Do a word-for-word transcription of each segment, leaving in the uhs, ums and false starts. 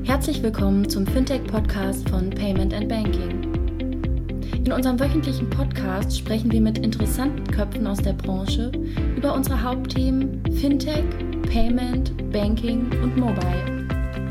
Herzlich willkommen zum Fintech-Podcast von Payment and Banking. In unserem wöchentlichen Podcast sprechen wir mit interessanten Köpfen aus der Branche über unsere Hauptthemen Fintech, Payment, Banking und Mobile.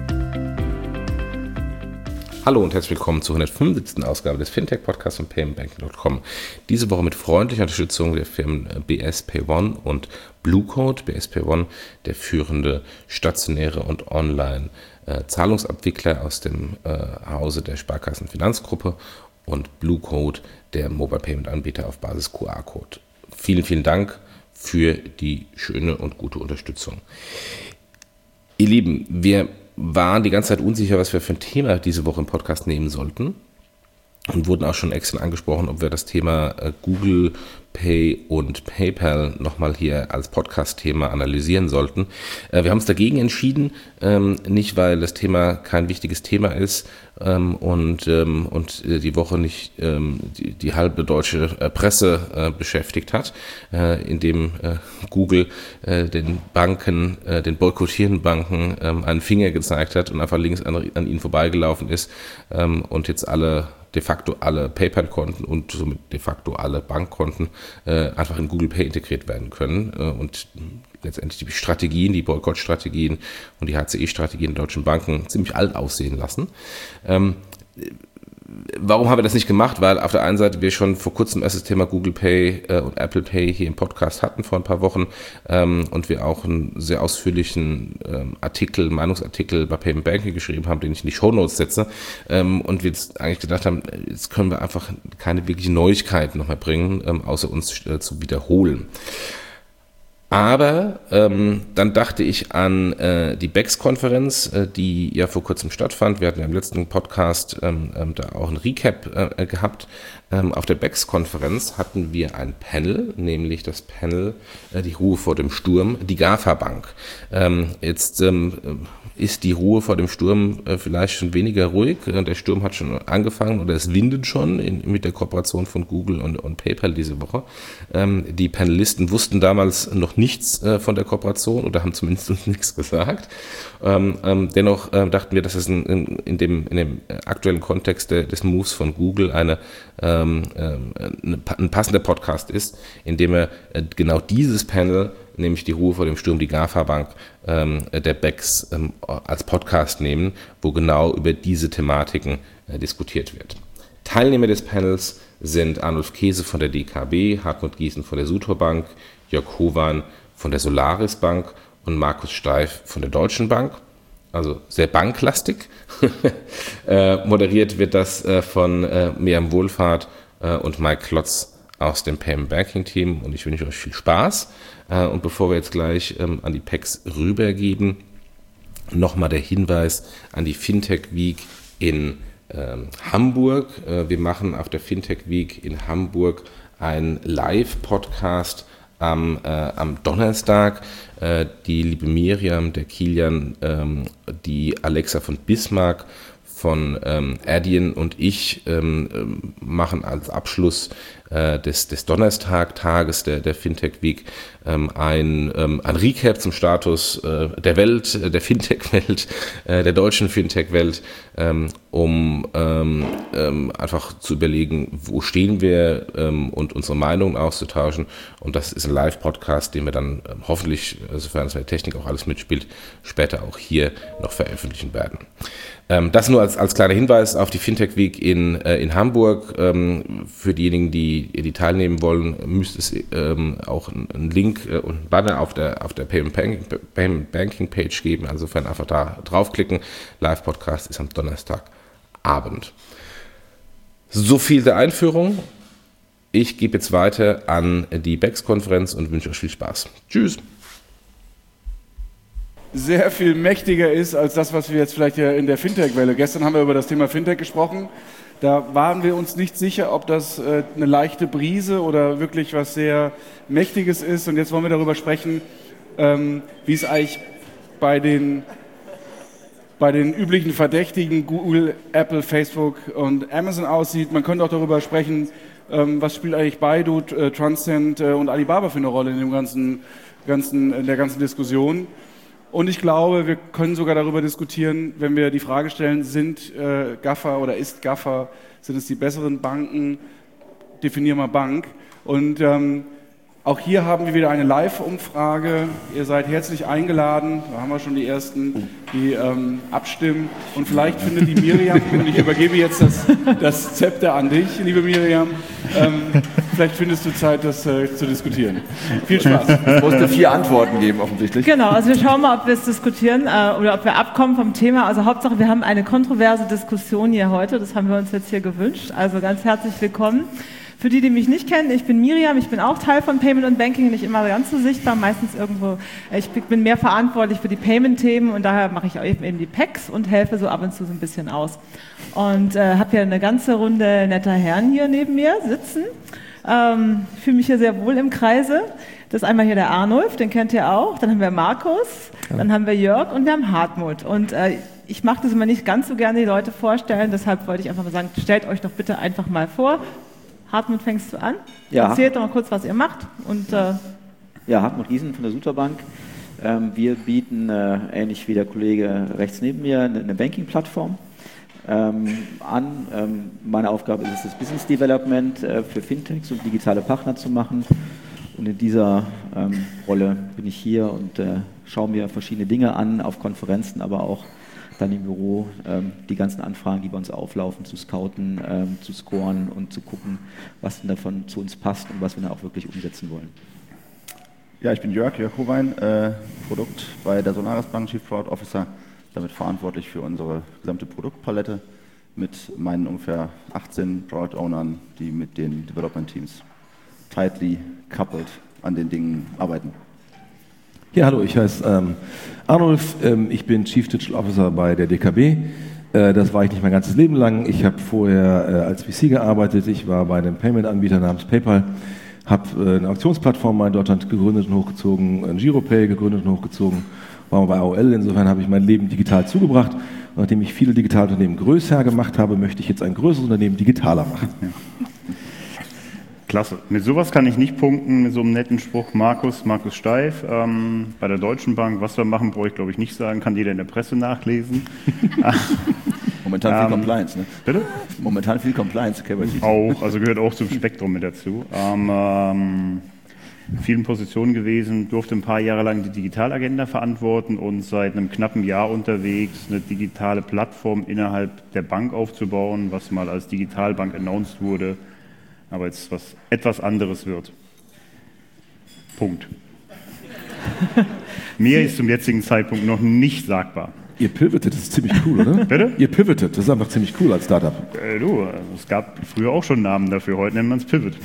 Hallo und herzlich willkommen zur hundertfünfundsiebzigsten Ausgabe des Fintech-Podcasts von payment banking punkt com. Diese Woche mit freundlicher Unterstützung der Firmen B S Pay One und Bluecode. B S Pay One, der führende stationäre und online äh, Zahlungsabwickler aus dem äh, Hause der Sparkassen-Finanzgruppe, und Bluecode, der Mobile Payment Anbieter auf Basis Q R-Code. Vielen, vielen Dank für die schöne und gute Unterstützung. Ihr Lieben, wir waren die ganze Zeit unsicher, was wir für ein Thema diese Woche im Podcast nehmen sollten, und wurden auch schon extra angesprochen, ob wir das Thema äh, Google Pay und PayPal nochmal hier als Podcast-Thema analysieren sollten. Äh, wir haben uns dagegen entschieden, ähm, nicht weil das Thema kein wichtiges Thema ist ähm, und, ähm, und die Woche nicht ähm, die, die halbe deutsche äh, Presse äh, beschäftigt hat, äh, indem äh, Google äh, den Banken, äh, den boykottierenden Banken ähm, einen Finger gezeigt hat und einfach links an, an ihnen vorbeigelaufen ist ähm, und jetzt alle de facto alle PayPal-Konten und somit de facto alle Bankkonten äh, einfach in Google Pay integriert werden können äh, und letztendlich die Strategien, die Boykottstrategien und die H C E-Strategien der deutschen Banken ziemlich alt aussehen lassen. Ähm, Warum haben wir das nicht gemacht? Weil auf der einen Seite wir schon vor kurzem erst das Thema Google Pay äh, und Apple Pay hier im Podcast hatten vor ein paar Wochen ähm, und wir auch einen sehr ausführlichen ähm, Artikel, Meinungsartikel bei Payment Banking geschrieben haben, den ich in die Shownotes setze, ähm, und wir jetzt eigentlich gedacht haben, jetzt können wir einfach keine wirklichen Neuigkeiten noch mehr bringen, ähm, außer uns äh, zu wiederholen. Aber ähm, dann dachte ich an äh, die B E X-Konferenz, äh, die ja vor kurzem stattfand. Wir hatten ja im letzten Podcast ähm, ähm, da auch ein Recap äh, gehabt. Ähm, auf der B E X-Konferenz hatten wir ein Panel, nämlich das Panel äh, Die Ruhe vor dem Sturm, die GAFA Bank. Ähm, jetzt ähm, ist die Ruhe vor dem Sturm äh, vielleicht schon weniger ruhig. Der Sturm hat schon angefangen oder es windet schon in, mit der Kooperation von Google und, und PayPal diese Woche. Ähm, die Panelisten wussten damals noch nichts äh, von der Kooperation oder haben zumindest uns nichts gesagt. Ähm, ähm, dennoch äh, dachten wir, dass es in, in, in, dem, in dem aktuellen Kontext de, des Moves von Google eine, ähm, eine, ein passender Podcast ist, in dem er äh, genau dieses Panel, nämlich die Ruhe vor dem Sturm, die GAFA Bank, ähm, der B E X ähm, als Podcast nehmen, wo genau über diese Thematiken äh, diskutiert wird. Teilnehmer des Panels sind Arnulf Käse von der D K B, Hartmut Gießen von der Sutor Bank, Jörg Hovan von der Solaris Bank und Markus Steif von der Deutschen Bank. Also sehr banklastig. äh, moderiert wird das äh, von äh, Miriam Wohlfahrt äh, und Mike Klotz aus dem Payment Banking Team, und ich wünsche euch viel Spaß. Äh, und bevor wir jetzt gleich ähm, an die P E X rübergeben, nochmal der Hinweis an die Fintech Week in ähm, Hamburg. Äh, wir machen auf der Fintech Week in Hamburg einen Live-Podcast am, äh, am Donnerstag. Äh, die liebe Miriam, der Kilian, ähm, die Alexa von Bismarck, von ähm, Adyen und ich ähm, machen als Abschluss äh, des, des Donnerstag-Tages der, der Fintech Week ähm, ein, ähm, ein Recap zum Status äh, der Welt, der Fintech-Welt, äh, der deutschen Fintech-Welt, ähm, um ähm, ähm, einfach zu überlegen, wo stehen wir ähm, und unsere Meinungen auszutauschen. Und das ist ein Live-Podcast, den wir dann ähm, hoffentlich, sofern es mit der Technik auch alles mitspielt, später auch hier noch veröffentlichen werden. Ähm, das nur als, als kleiner Hinweis auf die Fintech Week in, äh, in Hamburg. Ähm, für diejenigen, die, die teilnehmen wollen, müsste es ähm, auch einen Link äh, und einen Banner auf der, auf der Payment Banking, Payment Banking Page geben. Also insofern einfach da draufklicken. Live-Podcast ist am Donnerstagabend. So viel der Einführung. Ich gebe jetzt weiter an die B E X-Konferenz und wünsche euch viel Spaß. Tschüss. Sehr viel mächtiger ist als das, was wir jetzt vielleicht in der Fintech-Welle. Gestern haben wir über das Thema Fintech gesprochen. Da waren wir uns nicht sicher, ob das eine leichte Brise oder wirklich was sehr Mächtiges ist. Und jetzt wollen wir darüber sprechen, wie es eigentlich bei den, bei den üblichen Verdächtigen Google, Apple, Facebook und Amazon aussieht. Man könnte auch darüber sprechen, was spielt eigentlich Baidu, Transcend und Alibaba für eine Rolle in dem ganzen, ganzen, in der ganzen Diskussion. Und ich glaube, wir können sogar darüber diskutieren, wenn wir die Frage stellen, sind äh, Gaffer oder ist Gaffer, sind es die besseren Banken? Definier mal Bank. Und ähm, auch hier haben wir wieder eine Live-Umfrage. Ihr seid herzlich eingeladen. Da haben wir schon die Ersten, die ähm, abstimmen. Und vielleicht findet die Miriam, und ich übergebe jetzt das, das Zepter an dich, liebe Miriam, ähm, vielleicht findest du Zeit, das äh, zu diskutieren. Viel Spaß. Es musste vier Antworten geben, offensichtlich. Genau, also wir schauen mal, ob wir es diskutieren äh, oder ob wir abkommen vom Thema. Also Hauptsache, wir haben eine kontroverse Diskussion hier heute. Das haben wir uns jetzt hier gewünscht. Also ganz herzlich willkommen. Für die, die mich nicht kennen, ich bin Miriam, ich bin auch Teil von Payment and Banking, nicht immer ganz so sichtbar, meistens irgendwo, ich bin mehr verantwortlich für die Payment-Themen und daher mache ich auch eben die P E Cs und helfe so ab und zu so ein bisschen aus. Und äh, habe hier eine ganze Runde netter Herren hier neben mir sitzen. Ähm, ich fühle mich hier sehr wohl im Kreise. Das ist einmal hier der Arnulf, den kennt ihr auch, dann haben wir Markus, ja. Dann haben wir Jörg und wir haben Hartmut. Und äh, ich mache das immer nicht ganz so gerne, die Leute vorstellen, deshalb wollte ich einfach mal sagen, stellt euch doch bitte einfach mal vor. Hartmut, fängst du an? Ja. Erzählt doch mal kurz, was ihr macht. Und, äh ja, Hartmut Giesen von der Suterbank. Ähm, wir bieten, äh, ähnlich wie der Kollege rechts neben mir, eine, eine Banking-Plattform ähm, an. Ähm, meine Aufgabe ist es, das Business Development äh, für Fintechs und digitale Partner zu machen. Und in dieser ähm, Rolle bin ich hier und äh, schaue mir verschiedene Dinge an, auf Konferenzen, aber auch dann im Büro ähm, die ganzen Anfragen, die bei uns auflaufen, zu scouten, ähm, zu scoren und zu gucken, was denn davon zu uns passt und was wir dann auch wirklich umsetzen wollen. Ja, ich bin Jörg, Jörg Howein, äh, Produkt bei der Solaris Bank, Chief Product Officer, damit verantwortlich für unsere gesamte Produktpalette mit meinen ungefähr achtzehn Product Ownern, die mit den Development Teams tightly coupled an den Dingen arbeiten. Ja, hallo, ich heiße ähm, Arnulf, ähm, ich bin Chief Digital Officer bei der D K B. Äh, das war ich nicht mein ganzes Leben lang. Ich habe vorher äh, als V C gearbeitet. Ich war bei einem Payment-Anbieter namens PayPal, habe äh, eine Auktionsplattform mal in Deutschland gegründet und hochgezogen, ein Giropay gegründet und hochgezogen, war mal bei A O L. Insofern habe ich mein Leben digital zugebracht. Und nachdem ich viele Digitalunternehmen größer gemacht habe, möchte ich jetzt ein größeres Unternehmen digitaler machen. Ja. Klasse. Mit sowas kann ich nicht punkten, mit so einem netten Spruch. Markus, Markus Steif, ähm, bei der Deutschen Bank. Was wir machen, brauche ich glaube ich nicht sagen, kann jeder in der Presse nachlesen. Momentan viel ähm, Compliance, ne? Bitte? Momentan viel Compliance. K Y C. Auch, also gehört auch zum Spektrum mit dazu. Ähm, ähm, vielen Positionen gewesen, durfte ein paar Jahre lang die Digitalagenda verantworten und seit einem knappen Jahr unterwegs, eine digitale Plattform innerhalb der Bank aufzubauen, was mal als Digitalbank announced wurde, aber jetzt was etwas anderes wird. Punkt. Mehr ist zum jetzigen Zeitpunkt noch nicht sagbar. Ihr pivotet, das ist ziemlich cool, oder? Bitte? Ihr pivotet, das ist einfach ziemlich cool als Startup. Äh, du, es gab früher auch schon Namen dafür, heute nennt man es Pivot.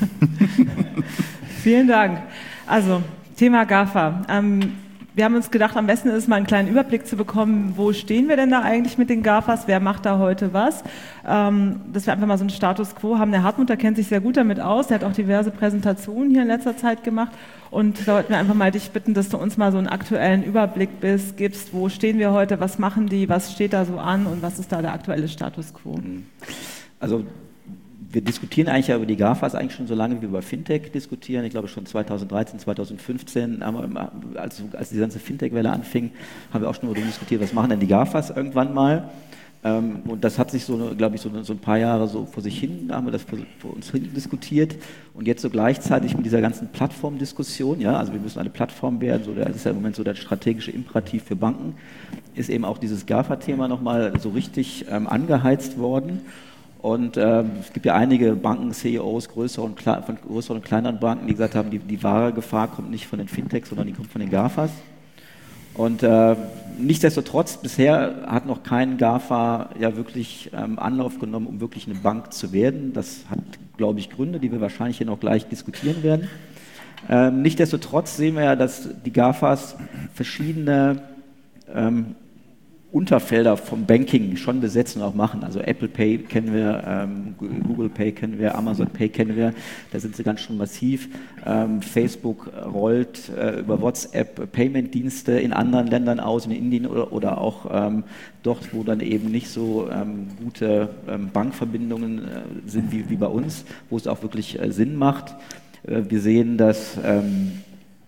Vielen Dank. Also, Thema GAFA. Ähm, wir haben uns gedacht, am besten ist es mal einen kleinen Überblick zu bekommen, wo stehen wir denn da eigentlich mit den GAFAs, wer macht da heute was, ähm, dass wir einfach mal so einen Status Quo haben. Der Hartmut, der kennt sich sehr gut damit aus, der hat auch diverse Präsentationen hier in letzter Zeit gemacht und da wollten wir einfach mal dich bitten, dass du uns mal so einen aktuellen Überblick bist, gibst, wo stehen wir heute, was machen die, was steht da so an und was ist da der aktuelle Status Quo? Also wir diskutieren eigentlich ja über die GAFAs eigentlich schon so lange, wie wir über Fintech diskutieren. Ich glaube schon zweitausenddreizehn, zweitausendfünfzehn, haben wir immer, als, als die ganze Fintech-Welle anfing, haben wir auch schon darüber diskutiert, was machen denn die GAFAs irgendwann mal. Ähm, und das hat sich so, glaube ich, so, so ein paar Jahre so vor sich hin, haben wir das vor, vor uns hin diskutiert. Und jetzt so gleichzeitig mit dieser ganzen Plattformdiskussion, ja, also wir müssen eine Plattform werden, so, das ist ja im Moment so der strategische Imperativ für Banken, ist eben auch dieses GAFA-Thema nochmal so richtig ähm, angeheizt worden. Und ähm, es gibt ja einige Banken-C E Os größere und von größeren und kleineren Banken, die gesagt haben, die, die wahre Gefahr kommt nicht von den Fintechs, sondern die kommt von den GAFAs. Und äh, nichtsdestotrotz, bisher hat noch kein GAFA ja wirklich ähm, Anlauf genommen, um wirklich eine Bank zu werden. Das hat, glaube ich, Gründe, die wir wahrscheinlich hier noch gleich diskutieren werden. Ähm, nichtsdestotrotz sehen wir ja, dass die GAFAs verschiedene ähm, Unterfelder vom Banking schon besetzen und auch machen. Also Apple Pay kennen wir, ähm, Google Pay kennen wir, Amazon Pay kennen wir, da sind sie ganz schön massiv. Ähm, Facebook rollt äh, über WhatsApp Payment-Dienste in anderen Ländern aus, in Indien oder, oder auch ähm, dort, wo dann eben nicht so ähm, gute ähm, Bankverbindungen äh, sind wie, wie bei uns, wo es auch wirklich äh, Sinn macht. Äh, wir sehen, dass ähm,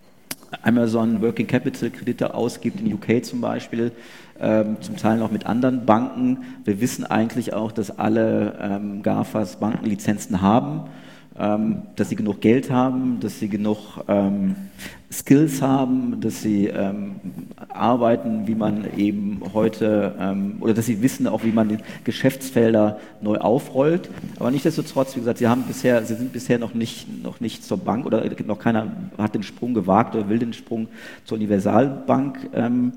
Amazon Working Capital Kredite ausgibt, in U K zum Beispiel, ähm, zum Teil noch mit anderen Banken. Wir wissen eigentlich auch, dass alle ähm, GAFAs Bankenlizenzen haben, ähm, dass sie genug Geld haben, dass sie genug ähm, Skills haben, dass sie ähm, arbeiten, wie man eben heute, ähm, oder dass sie wissen auch, wie man die Geschäftsfelder neu aufrollt. Aber nichtsdestotrotz, wie gesagt, sie haben bisher, sie sind bisher noch nicht, noch nicht zur Bank oder noch keiner hat den Sprung gewagt oder will den Sprung zur Universalbank ähm,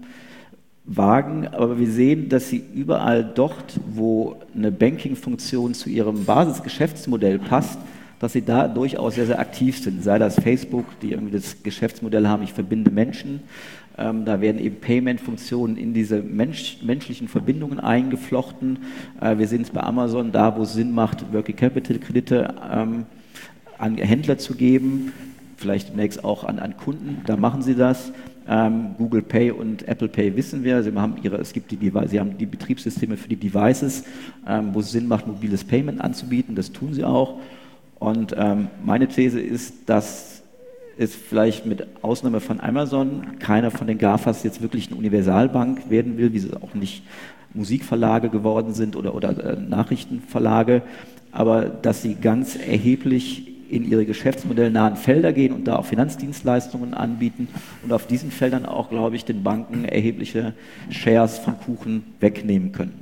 wagen. Aber wir sehen, dass sie überall dort, wo eine Banking-Funktion zu ihrem Basisgeschäftsmodell passt, dass sie da durchaus sehr, sehr aktiv sind. Sei das Facebook, die irgendwie das Geschäftsmodell haben, ich verbinde Menschen. Ähm, da werden eben Payment-Funktionen in diese Mensch, menschlichen Verbindungen eingeflochten. Äh, wir sehen es bei Amazon, da wo es Sinn macht, Working Capital-Kredite ähm, an Händler zu geben, vielleicht demnächst auch an, an Kunden, da machen sie das. Ähm, Google Pay und Apple Pay wissen wir, sie haben, ihre, es gibt die, sie haben die Betriebssysteme für die Devices, ähm, wo es Sinn macht, mobiles Payment anzubieten, das tun sie auch. Und ähm, meine These ist, dass es vielleicht mit Ausnahme von Amazon keiner von den GAFAs jetzt wirklich eine Universalbank werden will, wie sie auch nicht Musikverlage geworden sind oder, oder äh, Nachrichtenverlage, aber dass sie ganz erheblich in ihre geschäftsmodellnahen Felder gehen und da auch Finanzdienstleistungen anbieten und auf diesen Feldern auch, glaube ich, den Banken erhebliche Shares vom Kuchen wegnehmen können.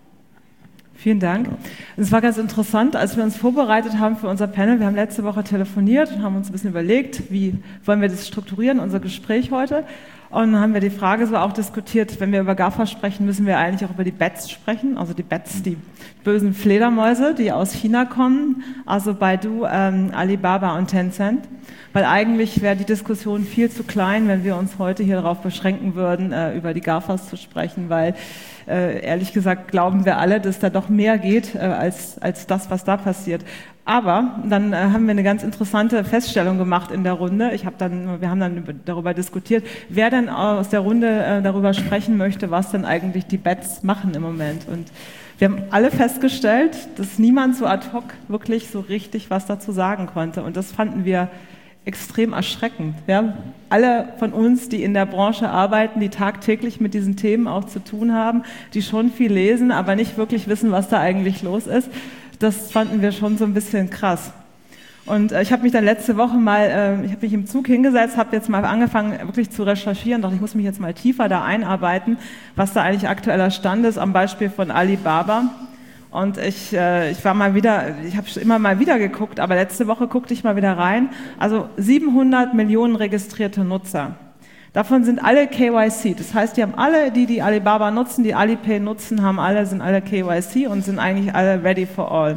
Vielen Dank. Es war ganz interessant, als wir uns vorbereitet haben für unser Panel. Wir haben letzte Woche telefoniert und haben uns ein bisschen überlegt, wie wollen wir das strukturieren, unser Gespräch heute. Und dann haben wir die Frage so auch diskutiert, wenn wir über GAFA sprechen, müssen wir eigentlich auch über die Bats sprechen, also die Bats, die bösen Fledermäuse, die aus China kommen, also Baidu, ähm, Alibaba und Tencent. Weil eigentlich wäre die Diskussion viel zu klein, wenn wir uns heute hier darauf beschränken würden, äh, über die GAFAs zu sprechen, weil äh, ehrlich gesagt glauben wir alle, dass da doch mehr geht, äh, als, als das, was da passiert. Aber dann äh, haben wir eine ganz interessante Feststellung gemacht in der Runde. Ich hab dann, wir haben dann über, darüber diskutiert, wer denn aus der Runde äh, darüber sprechen möchte, was denn eigentlich die Bats machen im Moment. Und wir haben alle festgestellt, dass niemand so ad hoc wirklich so richtig was dazu sagen konnte. Und das fanden wir extrem erschreckend. Ja? Alle von uns, die in der Branche arbeiten, die tagtäglich mit diesen Themen auch zu tun haben, die schon viel lesen, aber nicht wirklich wissen, was da eigentlich los ist, das fanden wir schon so ein bisschen krass. Und äh, ich habe mich dann letzte Woche mal, äh, ich habe mich im Zug hingesetzt, habe jetzt mal angefangen wirklich zu recherchieren, dachte, ich muss mich jetzt mal tiefer da einarbeiten, was da eigentlich aktueller Stand ist, am Beispiel von Alibaba. Und ich, äh, ich war mal wieder, ich habe immer mal wieder geguckt, aber letzte Woche guckte ich mal wieder rein. Also siebenhundert Millionen registrierte Nutzer. Davon sind alle K Y C. Das heißt, die haben alle, die die Alibaba nutzen, die Alipay nutzen, haben alle, sind alle K Y C und sind eigentlich alle ready for all.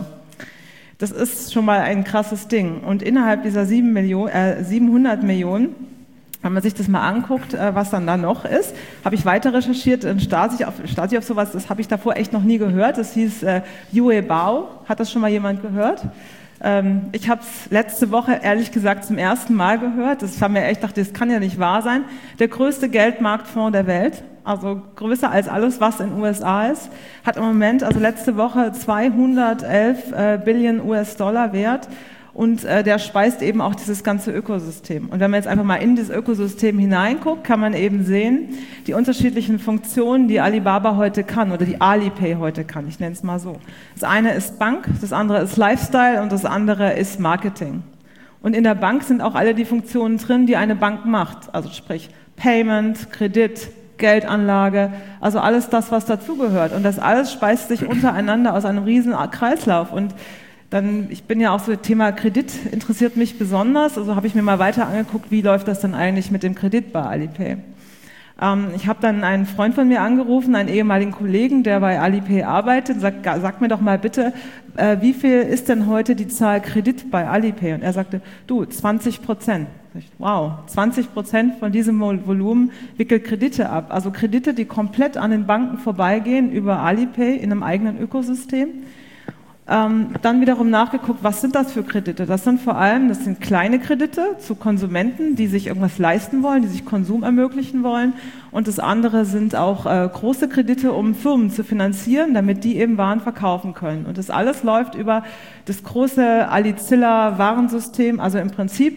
Das ist schon mal ein krasses Ding. Und innerhalb dieser sieben Millionen, äh, siebenhundert Millionen, wenn man sich das mal anguckt, äh, was dann da noch ist, habe ich weiter recherchiert, in Stasi auf, Stasi auf sowas, das habe ich davor echt noch nie gehört. Das hieß äh, Yue Bao. Hat das schon mal jemand gehört? Ähm, ich habe es letzte Woche ehrlich gesagt zum ersten Mal gehört. Das haben wir echt gedacht, das kann ja nicht wahr sein. Der größte Geldmarktfonds der Welt, also größer als alles, was in den U S A ist, hat im Moment, also letzte Woche zweihundertelf äh, Billionen U S-Dollar wert. Und äh, der speist eben auch dieses ganze Ökosystem. Und wenn man jetzt einfach mal in dieses Ökosystem hineinguckt, kann man eben sehen, die unterschiedlichen Funktionen, die Alibaba heute kann oder die Alipay heute kann. Ich nenne es mal so. Das eine ist Bank, das andere ist Lifestyle und das andere ist Marketing. Und in der Bank sind auch alle die Funktionen drin, die eine Bank macht. Also sprich Payment, Kredit, Geldanlage, also alles das, was dazugehört. Und das alles speist sich untereinander aus einem riesen Kreislauf. Und dann, ich bin ja auch so, Thema Kredit interessiert mich besonders, also habe ich mir mal weiter angeguckt, wie läuft das dann eigentlich mit dem Kredit bei Alipay. Ähm, ich habe dann einen Freund von mir angerufen, einen ehemaligen Kollegen, der bei Alipay arbeitet, sagt, sag mir doch mal bitte, äh, wie viel ist denn heute die Zahl Kredit bei Alipay? Und er sagte, du, zwanzig Prozent. Wow, zwanzig Prozent von diesem Volumen wickelt Kredite ab, also Kredite, die komplett an den Banken vorbeigehen über Alipay in einem eigenen Ökosystem. Ähm, dann wiederum nachgeguckt, was sind das für Kredite? Das sind vor allem, das sind kleine Kredite zu Konsumenten, die sich irgendwas leisten wollen, die sich Konsum ermöglichen wollen. Und das andere sind auch äh, große Kredite, um Firmen zu finanzieren, damit die eben Waren verkaufen können. Und das alles läuft über das große Alizilla-Warensystem, also im Prinzip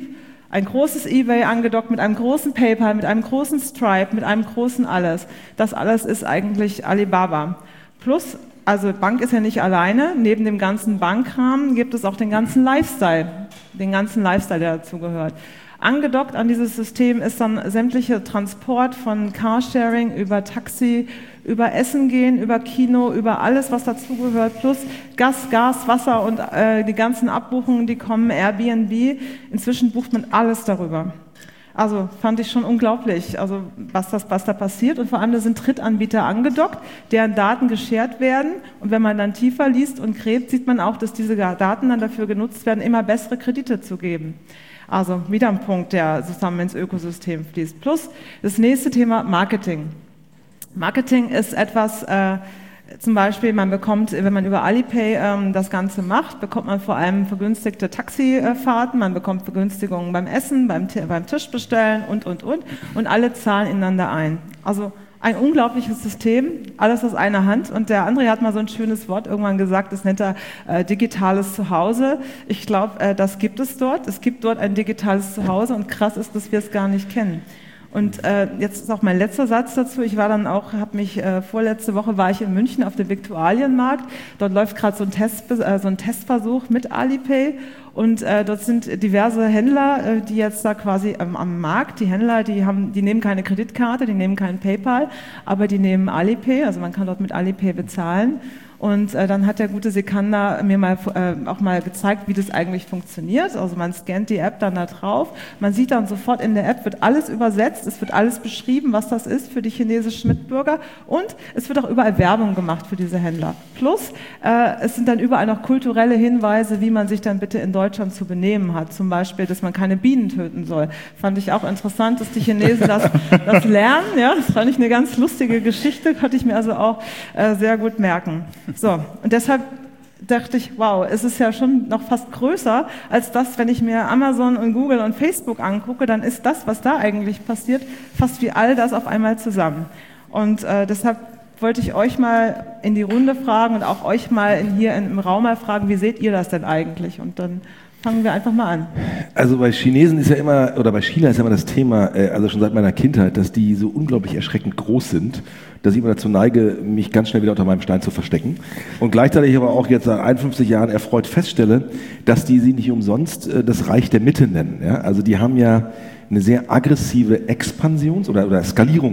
Ein großes eBay angedockt mit einem großen PayPal, mit einem großen Stripe, mit einem großen alles. Das alles ist eigentlich Alibaba. Plus, also Bank ist ja nicht alleine, neben dem ganzen Bankrahmen gibt es auch den ganzen Lifestyle, den ganzen Lifestyle, der dazugehört. Angedockt an dieses System ist dann sämtliche Transport von Carsharing über Taxi, über Essen gehen, über Kino, über alles, was dazugehört, plus Gas, Gas, Wasser und äh, die ganzen Abbuchungen, die kommen, Airbnb. Inzwischen bucht man alles darüber. Also fand ich schon unglaublich, also was, das, was da passiert. Und vor allem da sind Drittanbieter angedockt, deren Daten geshared werden. Und wenn man dann tiefer liest und gräbt, sieht man auch, dass diese Daten dann dafür genutzt werden, immer bessere Kredite zu geben. Also wieder ein Punkt, der zusammen ins Ökosystem fließt. Plus das nächste Thema Marketing. Marketing ist etwas, äh, zum Beispiel, man bekommt, wenn man über Alipay ähm, das Ganze macht, bekommt man vor allem vergünstigte Taxifahrten, man bekommt Vergünstigungen beim Essen, beim, beim Tisch bestellen und, und, und. Und alle zahlen ineinander ein. Also ein unglaubliches System, alles aus einer Hand. Und der André hat mal so ein schönes Wort irgendwann gesagt, das nennt er äh, digitales Zuhause. Ich glaube, äh, das gibt es dort. Es gibt dort ein digitales Zuhause und krass ist, dass wir es gar nicht kennen. Und äh, jetzt ist auch mein letzter Satz dazu. Ich war dann auch, habe mich äh, vorletzte Woche war ich in München auf dem Viktualienmarkt. Dort läuft gerade so ein Test, äh, so ein Testversuch mit Alipay. Und äh, dort sind diverse Händler, äh, die jetzt da quasi ähm, am Markt, die Händler, die haben, die nehmen keine Kreditkarte, die nehmen keinen PayPal, aber die nehmen Alipay, also man kann dort mit Alipay bezahlen. Und äh, dann hat der gute Sikander mir mal äh, auch mal gezeigt, wie das eigentlich funktioniert. Also man scannt die App dann da drauf. Man sieht dann sofort in der App, wird alles übersetzt, es wird alles beschrieben, was das ist für die chinesischen Mitbürger. Und es wird auch überall Werbung gemacht für diese Händler. Plus, äh, es sind dann überall noch kulturelle Hinweise, wie man sich dann bitte in Deutschland zu benehmen hat. Zum Beispiel, dass man keine Bienen töten soll. Fand ich auch interessant, dass die Chinesen das, das lernen. Ja, das fand ich eine ganz lustige Geschichte, konnte ich mir also auch äh, sehr gut merken. So, und deshalb dachte ich, wow, es ist ja schon noch fast größer als das, wenn ich mir Amazon und Google und Facebook angucke, dann ist das, was da eigentlich passiert, fast wie all das auf einmal zusammen. Und äh, deshalb wollte ich euch mal in die Runde fragen und auch euch mal in, hier im Raum mal fragen, wie seht ihr das denn eigentlich? Und dann fangen wir einfach mal an. Also bei Chinesen ist ja immer, oder bei China ist ja immer das Thema, also schon seit meiner Kindheit, dass die so unglaublich erschreckend groß sind, dass ich immer dazu neige, mich ganz schnell wieder unter meinem Stein zu verstecken. Und gleichzeitig aber auch jetzt nach einundfünfzig Jahren erfreut feststelle, dass die sie nicht umsonst das Reich der Mitte nennen. Ja? Also die haben ja eine sehr aggressive Expansions- oder, oder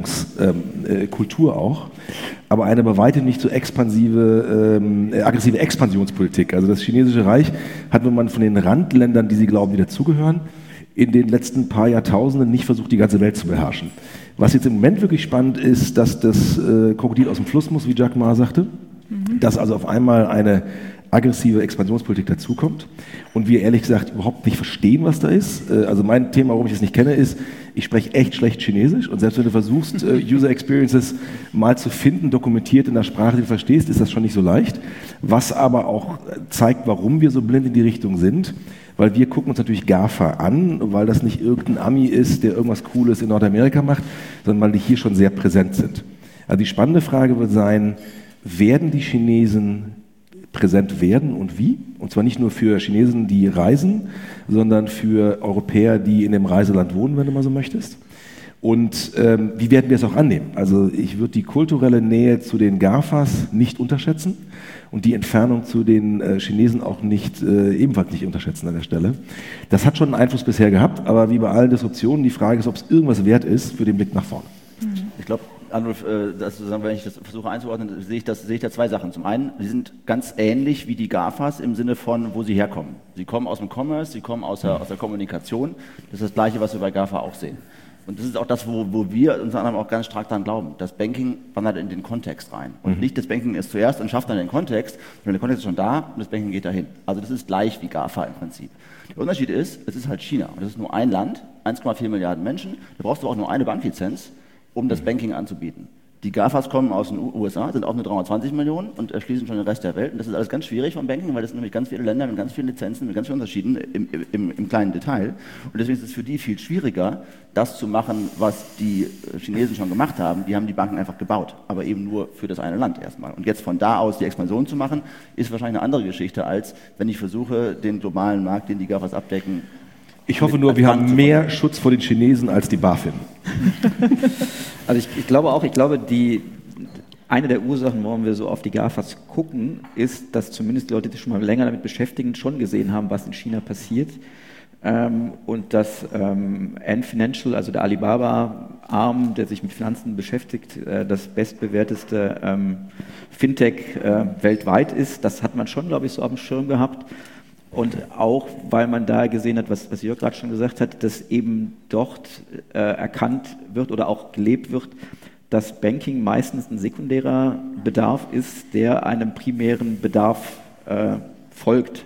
Skalierungskultur ähm, auch, aber eine bei weitem nicht so expansive, ähm, aggressive Expansionspolitik. Also das chinesische Reich hat, wenn man von den Randländern, die sie glauben, die dazugehören, in den letzten paar Jahrtausenden nicht versucht, die ganze Welt zu beherrschen. Was jetzt im Moment wirklich spannend ist, dass das äh, Krokodil aus dem Fluss muss, wie Jack Ma sagte, mhm. dass also auf einmal eine aggressive Expansionspolitik dazukommt und wir ehrlich gesagt überhaupt nicht verstehen, was da ist. Also mein Thema, warum ich es nicht kenne, ist, ich spreche echt schlecht Chinesisch und selbst wenn du versuchst, User Experiences mal zu finden, dokumentiert in der Sprache, die du verstehst, ist das schon nicht so leicht. Was aber auch zeigt, warum wir so blind in die Richtung sind, weil wir gucken uns natürlich GAFA an, weil das nicht irgendein Ami ist, der irgendwas Cooles in Nordamerika macht, sondern weil die hier schon sehr präsent sind. Also die spannende Frage wird sein, werden die Chinesen präsent werden und wie? Und zwar nicht nur für Chinesen, die reisen, sondern für Europäer, die in dem Reiseland wohnen, wenn du mal so möchtest. Und ähm, wie werden wir es auch annehmen? Also ich würde die kulturelle Nähe zu den GAFAs nicht unterschätzen und die Entfernung zu den äh, Chinesen auch nicht äh, ebenfalls nicht unterschätzen an der Stelle. Das hat schon einen Einfluss bisher gehabt, aber wie bei allen Disruptionen, die Frage ist, ob es irgendwas wert ist für den Blick nach vorne. Ich glaube, Arnulf, das, wenn ich das versuche einzuordnen, sehe ich, das, sehe ich da zwei Sachen. Zum einen, sie sind ganz ähnlich wie die GAFAs im Sinne von, wo sie herkommen. Sie kommen aus dem Commerce, sie kommen aus der, aus der Kommunikation. Das ist das Gleiche, was wir bei GAFA auch sehen. Und das ist auch das, wo, wo wir unter anderem auch ganz stark daran glauben. Das Banking wandert in den Kontext rein. Und mhm. nicht das Banking ist zuerst und schafft dann den Kontext, sondern der Kontext ist schon da und das Banking geht dahin. Also das ist gleich wie GAFA im Prinzip. Der Unterschied ist, es ist halt China. Und das ist nur ein Land, eins Komma vier Milliarden Menschen. Da brauchst du auch nur eine Banklizenz, um das Banking anzubieten. Die GAFAs kommen aus den U S A, sind auch nur dreihundertzwanzig Millionen und erschließen schon den Rest der Welt. Und das ist alles ganz schwierig vom Banking, weil das sind nämlich ganz viele Länder mit ganz vielen Lizenzen, mit ganz vielen Unterschieden im, im, im kleinen Detail. Und deswegen ist es für die viel schwieriger, das zu machen, was die Chinesen schon gemacht haben. Die haben die Banken einfach gebaut, aber eben nur für das eine Land erstmal. Und jetzt von da aus die Expansion zu machen, ist wahrscheinlich eine andere Geschichte, als wenn ich versuche, den globalen Markt, den die GAFAs abdecken, Ich hoffe nur, wir haben mehr Schutz vor den Chinesen als die BaFin. Also ich, ich glaube auch, ich glaube, die, eine der Ursachen, warum wir so auf die GAFAs gucken, ist, dass zumindest die Leute, die sich schon mal länger damit beschäftigen, schon gesehen haben, was in China passiert. Ähm, und dass ähm, Ant Financial, also der Alibaba-Arm, der sich mit Finanzen beschäftigt, äh, das bestbewerteste ähm, Fintech äh, weltweit ist. Das hat man schon, glaube ich, so auf dem Schirm gehabt. Und auch, weil man da gesehen hat, was, was Jörg gerade schon gesagt hat, dass eben dort äh, erkannt wird oder auch gelebt wird, dass Banking meistens ein sekundärer Bedarf ist, der einem primären Bedarf äh, folgt.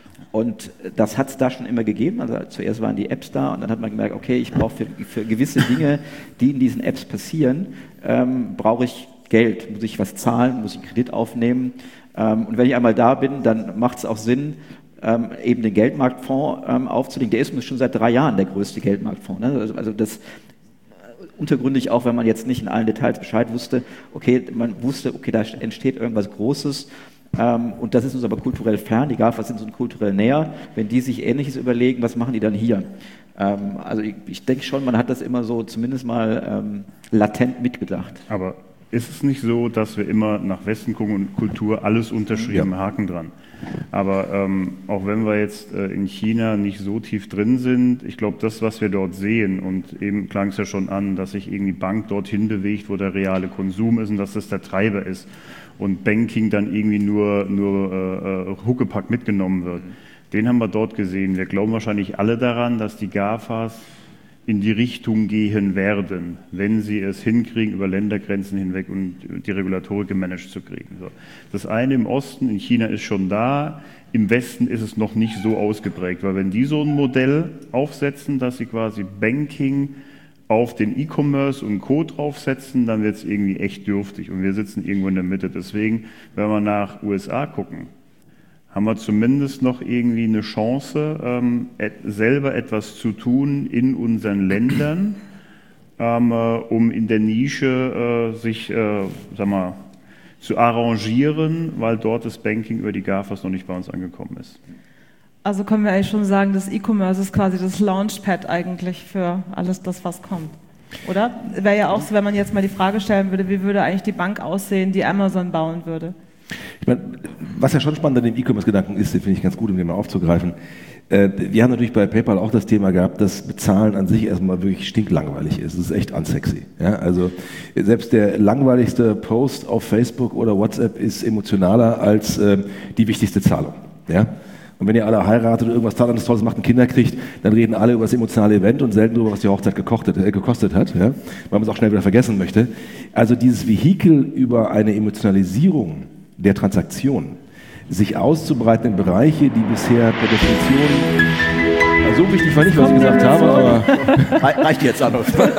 Und das hat es da schon immer gegeben. Also zuerst waren die Apps da und dann hat man gemerkt, okay, ich brauche für, für gewisse Dinge, die in diesen Apps passieren, ähm, brauche ich Geld, muss ich was zahlen, muss ich einen Kredit aufnehmen. Ähm, und wenn ich einmal da bin, dann macht es auch Sinn, ähm, eben den Geldmarktfonds ähm, aufzulegen. Der ist schon seit drei Jahren der größte Geldmarktfonds. Ne? Also, also das untergründig auch, wenn man jetzt nicht in allen Details Bescheid wusste, okay, man wusste, okay, da entsteht irgendwas Großes. Ähm, und das ist uns aber kulturell fern, die GAFAs sind uns kulturell näher. Wenn die sich Ähnliches überlegen, was machen die dann hier? Ähm, also ich, ich denke schon, man hat das immer so zumindest mal ähm, latent mitgedacht. Aber ist es nicht so, dass wir immer nach Westen gucken und Kultur alles unterschrieben, ja. Haken dran? Aber ähm, auch wenn wir jetzt äh, in China nicht so tief drin sind, ich glaube, das, was wir dort sehen, und eben klang es ja schon an, dass sich irgendwie Bank dorthin bewegt, wo der reale Konsum ist und dass das der Treiber ist und Banking dann irgendwie nur, nur äh, Huckepack mitgenommen wird. Den haben wir dort gesehen. Wir glauben wahrscheinlich alle daran, dass die GAFAs in die Richtung gehen werden, wenn sie es hinkriegen, über Ländergrenzen hinweg und die Regulatorik gemanagt zu kriegen. So. Das eine im Osten, in China ist schon da, im Westen ist es noch nicht so ausgeprägt, weil wenn die so ein Modell aufsetzen, dass sie quasi Banking auf den E-Commerce und Co. draufsetzen, dann wird es irgendwie echt dürftig und wir sitzen irgendwo in der Mitte. Deswegen, wenn wir nach U S A gucken, haben wir zumindest noch irgendwie eine Chance, ähm, et, selber etwas zu tun in unseren Ländern, ähm, äh, um in der Nische äh, sich äh, sag mal, zu arrangieren, weil dort das Banking über die GAFAs noch nicht bei uns angekommen ist. Also können wir eigentlich schon sagen, das E-Commerce ist quasi das Launchpad eigentlich für alles das, was kommt, oder? Wäre ja auch so, wenn man jetzt mal die Frage stellen würde, wie würde eigentlich die Bank aussehen, die Amazon bauen würde? Ich meine, was ja schon spannend an dem E-Commerce-Gedanken ist, den finde ich ganz gut, um den mal aufzugreifen. Äh, wir haben natürlich bei PayPal auch das Thema gehabt, dass Bezahlen an sich erstmal wirklich stinklangweilig ist. Es ist echt unsexy. Ja? Also selbst der langweiligste Post auf Facebook oder WhatsApp ist emotionaler als äh, die wichtigste Zahlung. Ja? Und wenn ihr alle heiratet und irgendwas Tolles, Tolles macht und Kinder kriegt, dann reden alle über das emotionale Event und selten darüber, was die Hochzeit gekochtet, äh, gekostet hat, ja? Weil man es auch schnell wieder vergessen möchte. Also dieses Vehikel über eine Emotionalisierung der Transaktion, sich auszubreiten in Bereiche, die bisher per Definition, also so wichtig war nicht, was ich gesagt habe, aber reicht jetzt an.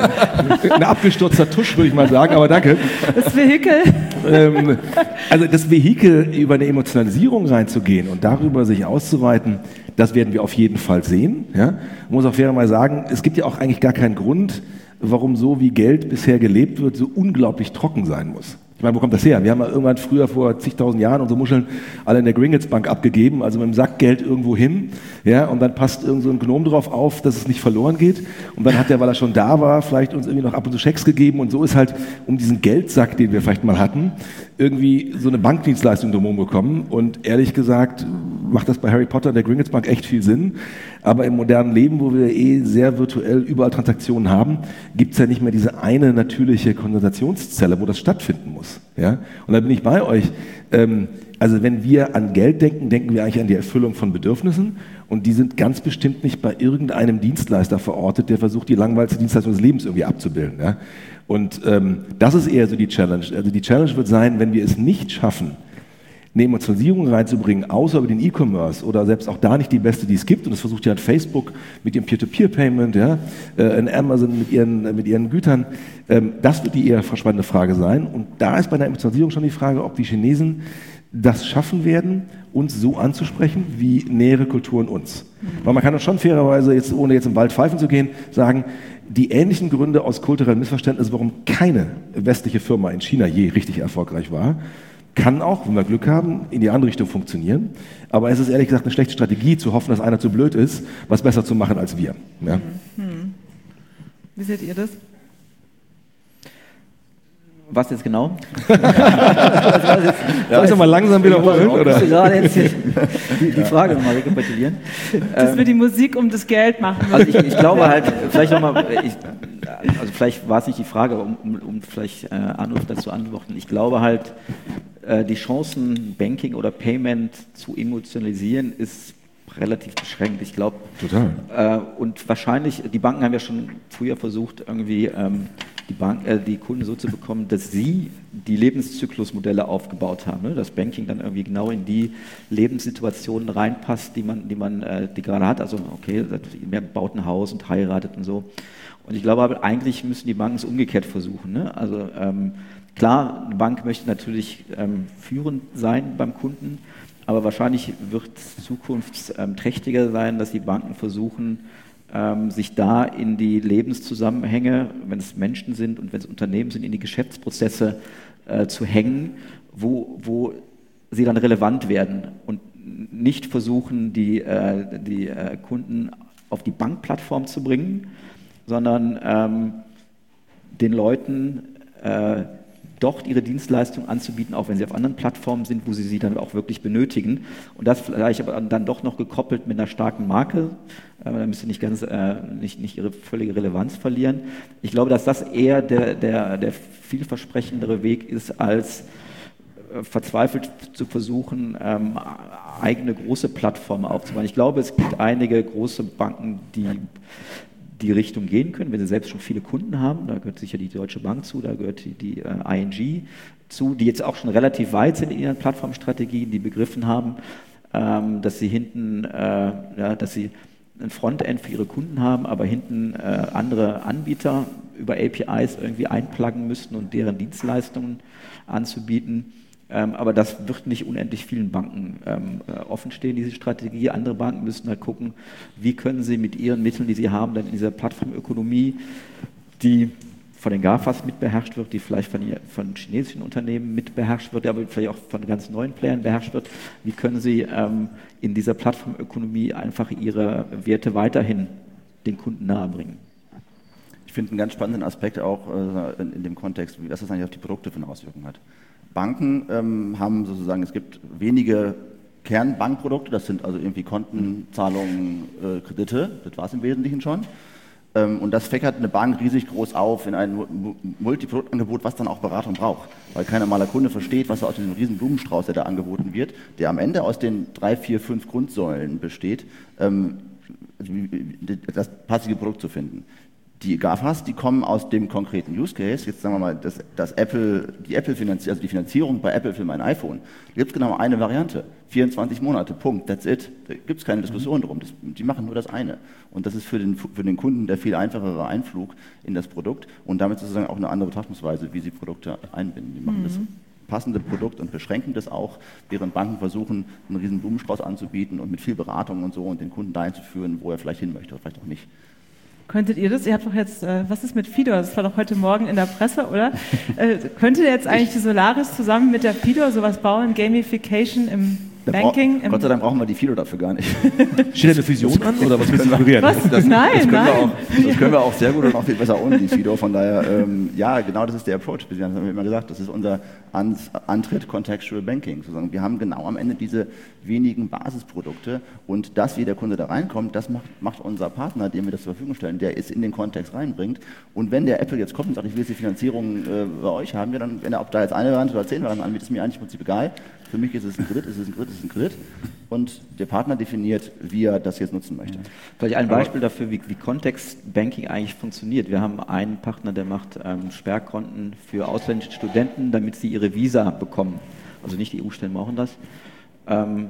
Ein abgestürzter Tusch, würde ich mal sagen, aber danke. Das Vehikel. Ähm, also das Vehikel, über eine Emotionalisierung reinzugehen und darüber sich auszuweiten, das werden wir auf jeden Fall sehen. Ja? Man muss auch fairerweise sagen, es gibt ja auch eigentlich gar keinen Grund, warum so wie Geld bisher gelebt wird, so unglaublich trocken sein muss. Ich meine, wo kommt das her? Wir haben ja irgendwann früher vor zigtausend Jahren unsere Muscheln alle in der Gringotts Bank abgegeben, also mit dem Sack Geld irgendwo hin, ja, und dann passt irgend so ein Gnom drauf auf, dass es nicht verloren geht. Und dann hat der, weil er schon da war, vielleicht uns irgendwie noch ab und zu Schecks gegeben und so ist halt um diesen Geldsack, den wir vielleicht mal hatten, irgendwie so eine Bankdienstleistung drumherum bekommen. Und ehrlich gesagt macht das bei Harry Potter und der Gringotts Bank echt viel Sinn. Aber im modernen Leben, wo wir eh sehr virtuell überall Transaktionen haben, gibt es ja nicht mehr diese eine natürliche Konversationszelle, wo das stattfinden muss. Ja? Und da bin ich bei euch. Ähm, also wenn wir an Geld denken, denken wir eigentlich an die Erfüllung von Bedürfnissen und die sind ganz bestimmt nicht bei irgendeinem Dienstleister verortet, der versucht, die langweiligste Dienstleistung des Lebens irgendwie abzubilden. Ja? Und ähm, das ist eher so die Challenge. Also die Challenge wird sein, wenn wir es nicht schaffen, eine Emotionalisierung reinzubringen, außer über den E-Commerce oder selbst auch da nicht die beste, die es gibt. Und das versucht ja ein Facebook mit ihrem Peer-to-Peer-Payment, ja, ein Amazon mit ihren, mit ihren Gütern. Das wird die eher spannende Frage sein. Und da ist bei der Emotionalisierung schon die Frage, ob die Chinesen das schaffen werden, uns so anzusprechen wie nähere Kulturen uns. Weil man kann doch schon fairerweise, jetzt, ohne jetzt im Wald pfeifen zu gehen, sagen, die ähnlichen Gründe aus kulturellen Missverständnissen, warum keine westliche Firma in China je richtig erfolgreich war, Kann auch, wenn wir Glück haben, in die andere Richtung funktionieren. Aber es ist ehrlich gesagt eine schlechte Strategie, zu hoffen, dass einer zu blöd ist, was besser zu machen als wir. Ja? Hm. Wie seht ihr das? Was jetzt genau? Soll ich es mal langsam wiederholen? Ich musste gerade jetzt die, die Frage nochmal rekapitulieren. Dass ähm, wir die Musik um das Geld machen. Also ich, ich glaube halt, vielleicht nochmal, also vielleicht war es nicht die Frage, um, um, um vielleicht äh, Arnulf dazu antworten. Ich glaube halt, äh, die Chancen, Banking oder Payment zu emotionalisieren, ist relativ beschränkt. Ich glaube, total. Äh, und wahrscheinlich, die Banken haben ja schon früher versucht, irgendwie ähm, die, Bank, äh, die Kunden so zu bekommen, dass sie die Lebenszyklusmodelle aufgebaut haben, ne? Dass Banking dann irgendwie genau in die Lebenssituationen reinpasst, die man, die man, äh, die gerade hat. Also okay, man baut ein Haus und heiratet und so. Und ich glaube aber, eigentlich müssen die Banken es umgekehrt versuchen. Ne? Also ähm, klar, eine Bank möchte natürlich ähm, führend sein beim Kunden, aber wahrscheinlich wird es zukunftsträchtiger sein, dass die Banken versuchen, ähm, sich da in die Lebenszusammenhänge, wenn es Menschen sind und wenn es Unternehmen sind, in die Geschäftsprozesse äh, zu hängen, wo, wo sie dann relevant werden und nicht versuchen, die, äh, die äh, Kunden auf die Bankplattform zu bringen, sondern ähm, den Leuten äh, doch ihre Dienstleistung anzubieten, auch wenn sie auf anderen Plattformen sind, wo sie sie dann auch wirklich benötigen. Und das vielleicht aber dann doch noch gekoppelt mit einer starken Marke, äh, damit sie nicht, ganz, äh, nicht, nicht ihre völlige Relevanz verlieren. Ich glaube, dass das eher der, der, der vielversprechendere Weg ist, als äh, verzweifelt zu versuchen, ähm, eigene große Plattformen aufzubauen. Ich glaube, es gibt einige große Banken, die die Richtung gehen können, wenn sie selbst schon viele Kunden haben. Da gehört sicher die Deutsche Bank zu, da gehört die, die äh, I N G zu, die jetzt auch schon relativ weit sind in ihren Plattformstrategien, die begriffen haben, ähm, dass sie hinten, äh, ja, dass sie ein Frontend für ihre Kunden haben, aber hinten äh, andere Anbieter über A P Is irgendwie einpluggen müssten und deren Dienstleistungen anzubieten. Ähm, aber das wird nicht unendlich vielen Banken ähm, offen stehen, diese Strategie. Andere Banken müssen halt gucken, wie können sie mit ihren Mitteln, die sie haben, dann in dieser Plattformökonomie, die von den GAFAs mitbeherrscht wird, die vielleicht von, von chinesischen Unternehmen mitbeherrscht wird, aber vielleicht auch von ganz neuen Playern beherrscht wird, wie können sie ähm, in dieser Plattformökonomie einfach ihre Werte weiterhin den Kunden nahebringen? Ich finde einen ganz spannenden Aspekt auch äh, in, in dem Kontext, was das eigentlich auf die Produkte für eine Auswirkung hat. Banken ähm, haben sozusagen, es gibt wenige Kernbankprodukte, das sind also irgendwie Konten, Zahlungen, äh, Kredite, das war es im Wesentlichen schon. Ähm, und das fächert eine Bank riesig groß auf in ein Multiproduktangebot, was dann auch Beratung braucht. Weil kein normaler Kunde versteht, was aus diesem riesen Blumenstrauß, der da angeboten wird, der am Ende aus den drei, vier, fünf Grundsäulen besteht, ähm, das passige Produkt zu finden. Die GAFAs, die kommen aus dem konkreten Use Case. Jetzt sagen wir mal, das, das Apple, die Apple Finanzierung, also die Finanzierung bei Apple für mein iPhone, da gibt es genau eine Variante. vierundzwanzig Monate, Punkt, that's it. Da gibt es keine Diskussion drum. Das, die machen nur das eine. Und das ist für den, für den Kunden der viel einfachere Einflug in das Produkt und damit sozusagen auch eine andere Betrachtungsweise, wie sie Produkte einbinden. Die machen mhm. das passende Produkt und beschränken das auch, während Banken versuchen, einen riesen Blumenstrauß anzubieten und mit viel Beratung und so und den Kunden dahin zu führen, wo er vielleicht hin möchte oder vielleicht auch nicht. Könntet ihr das? Ihr habt doch jetzt, äh, was ist mit Fidor? Das war doch heute Morgen in der Presse, oder? äh, könnte jetzt eigentlich die Solaris zusammen mit der Fidor sowas bauen, Gamification im Banking? Im Gott sei Dank brauchen wir die Fidor dafür gar nicht. Steht eine Fusion an oder was willst du suggerieren? Was? Das, nein, das können nein. Wir auch, das können wir auch sehr gut und auch viel besser ohne die Fidor. Von daher, ähm, ja, genau das ist der Approach. Das haben wir immer gesagt, das ist unser Antritt Contextual Banking. Sozusagen. Wir haben genau am Ende diese wenigen Basisprodukte und dass wie der Kunde da reinkommt, das macht, macht unser Partner, dem wir das zur Verfügung stellen, der es in den Kontext reinbringt. Und wenn der Apple jetzt kommt und sagt, ich will jetzt die Finanzierung äh, bei euch haben, wir dann, wenn er ob da jetzt eine Variante oder zehn Varianten anbietet, ist mir eigentlich im Prinzip egal. Für mich ist es ein Kredit, ist es ein Kredit, ist es ein Kredit. Und der Partner definiert, wie er das jetzt nutzen möchte. Vielleicht ein Beispiel dafür, wie, wie Kontext-Banking eigentlich funktioniert. Wir haben einen Partner, der macht ähm, Sperrkonten für ausländische Studenten, damit sie ihre Visa bekommen. Also nicht die E U-Stellen brauchen das. Ähm,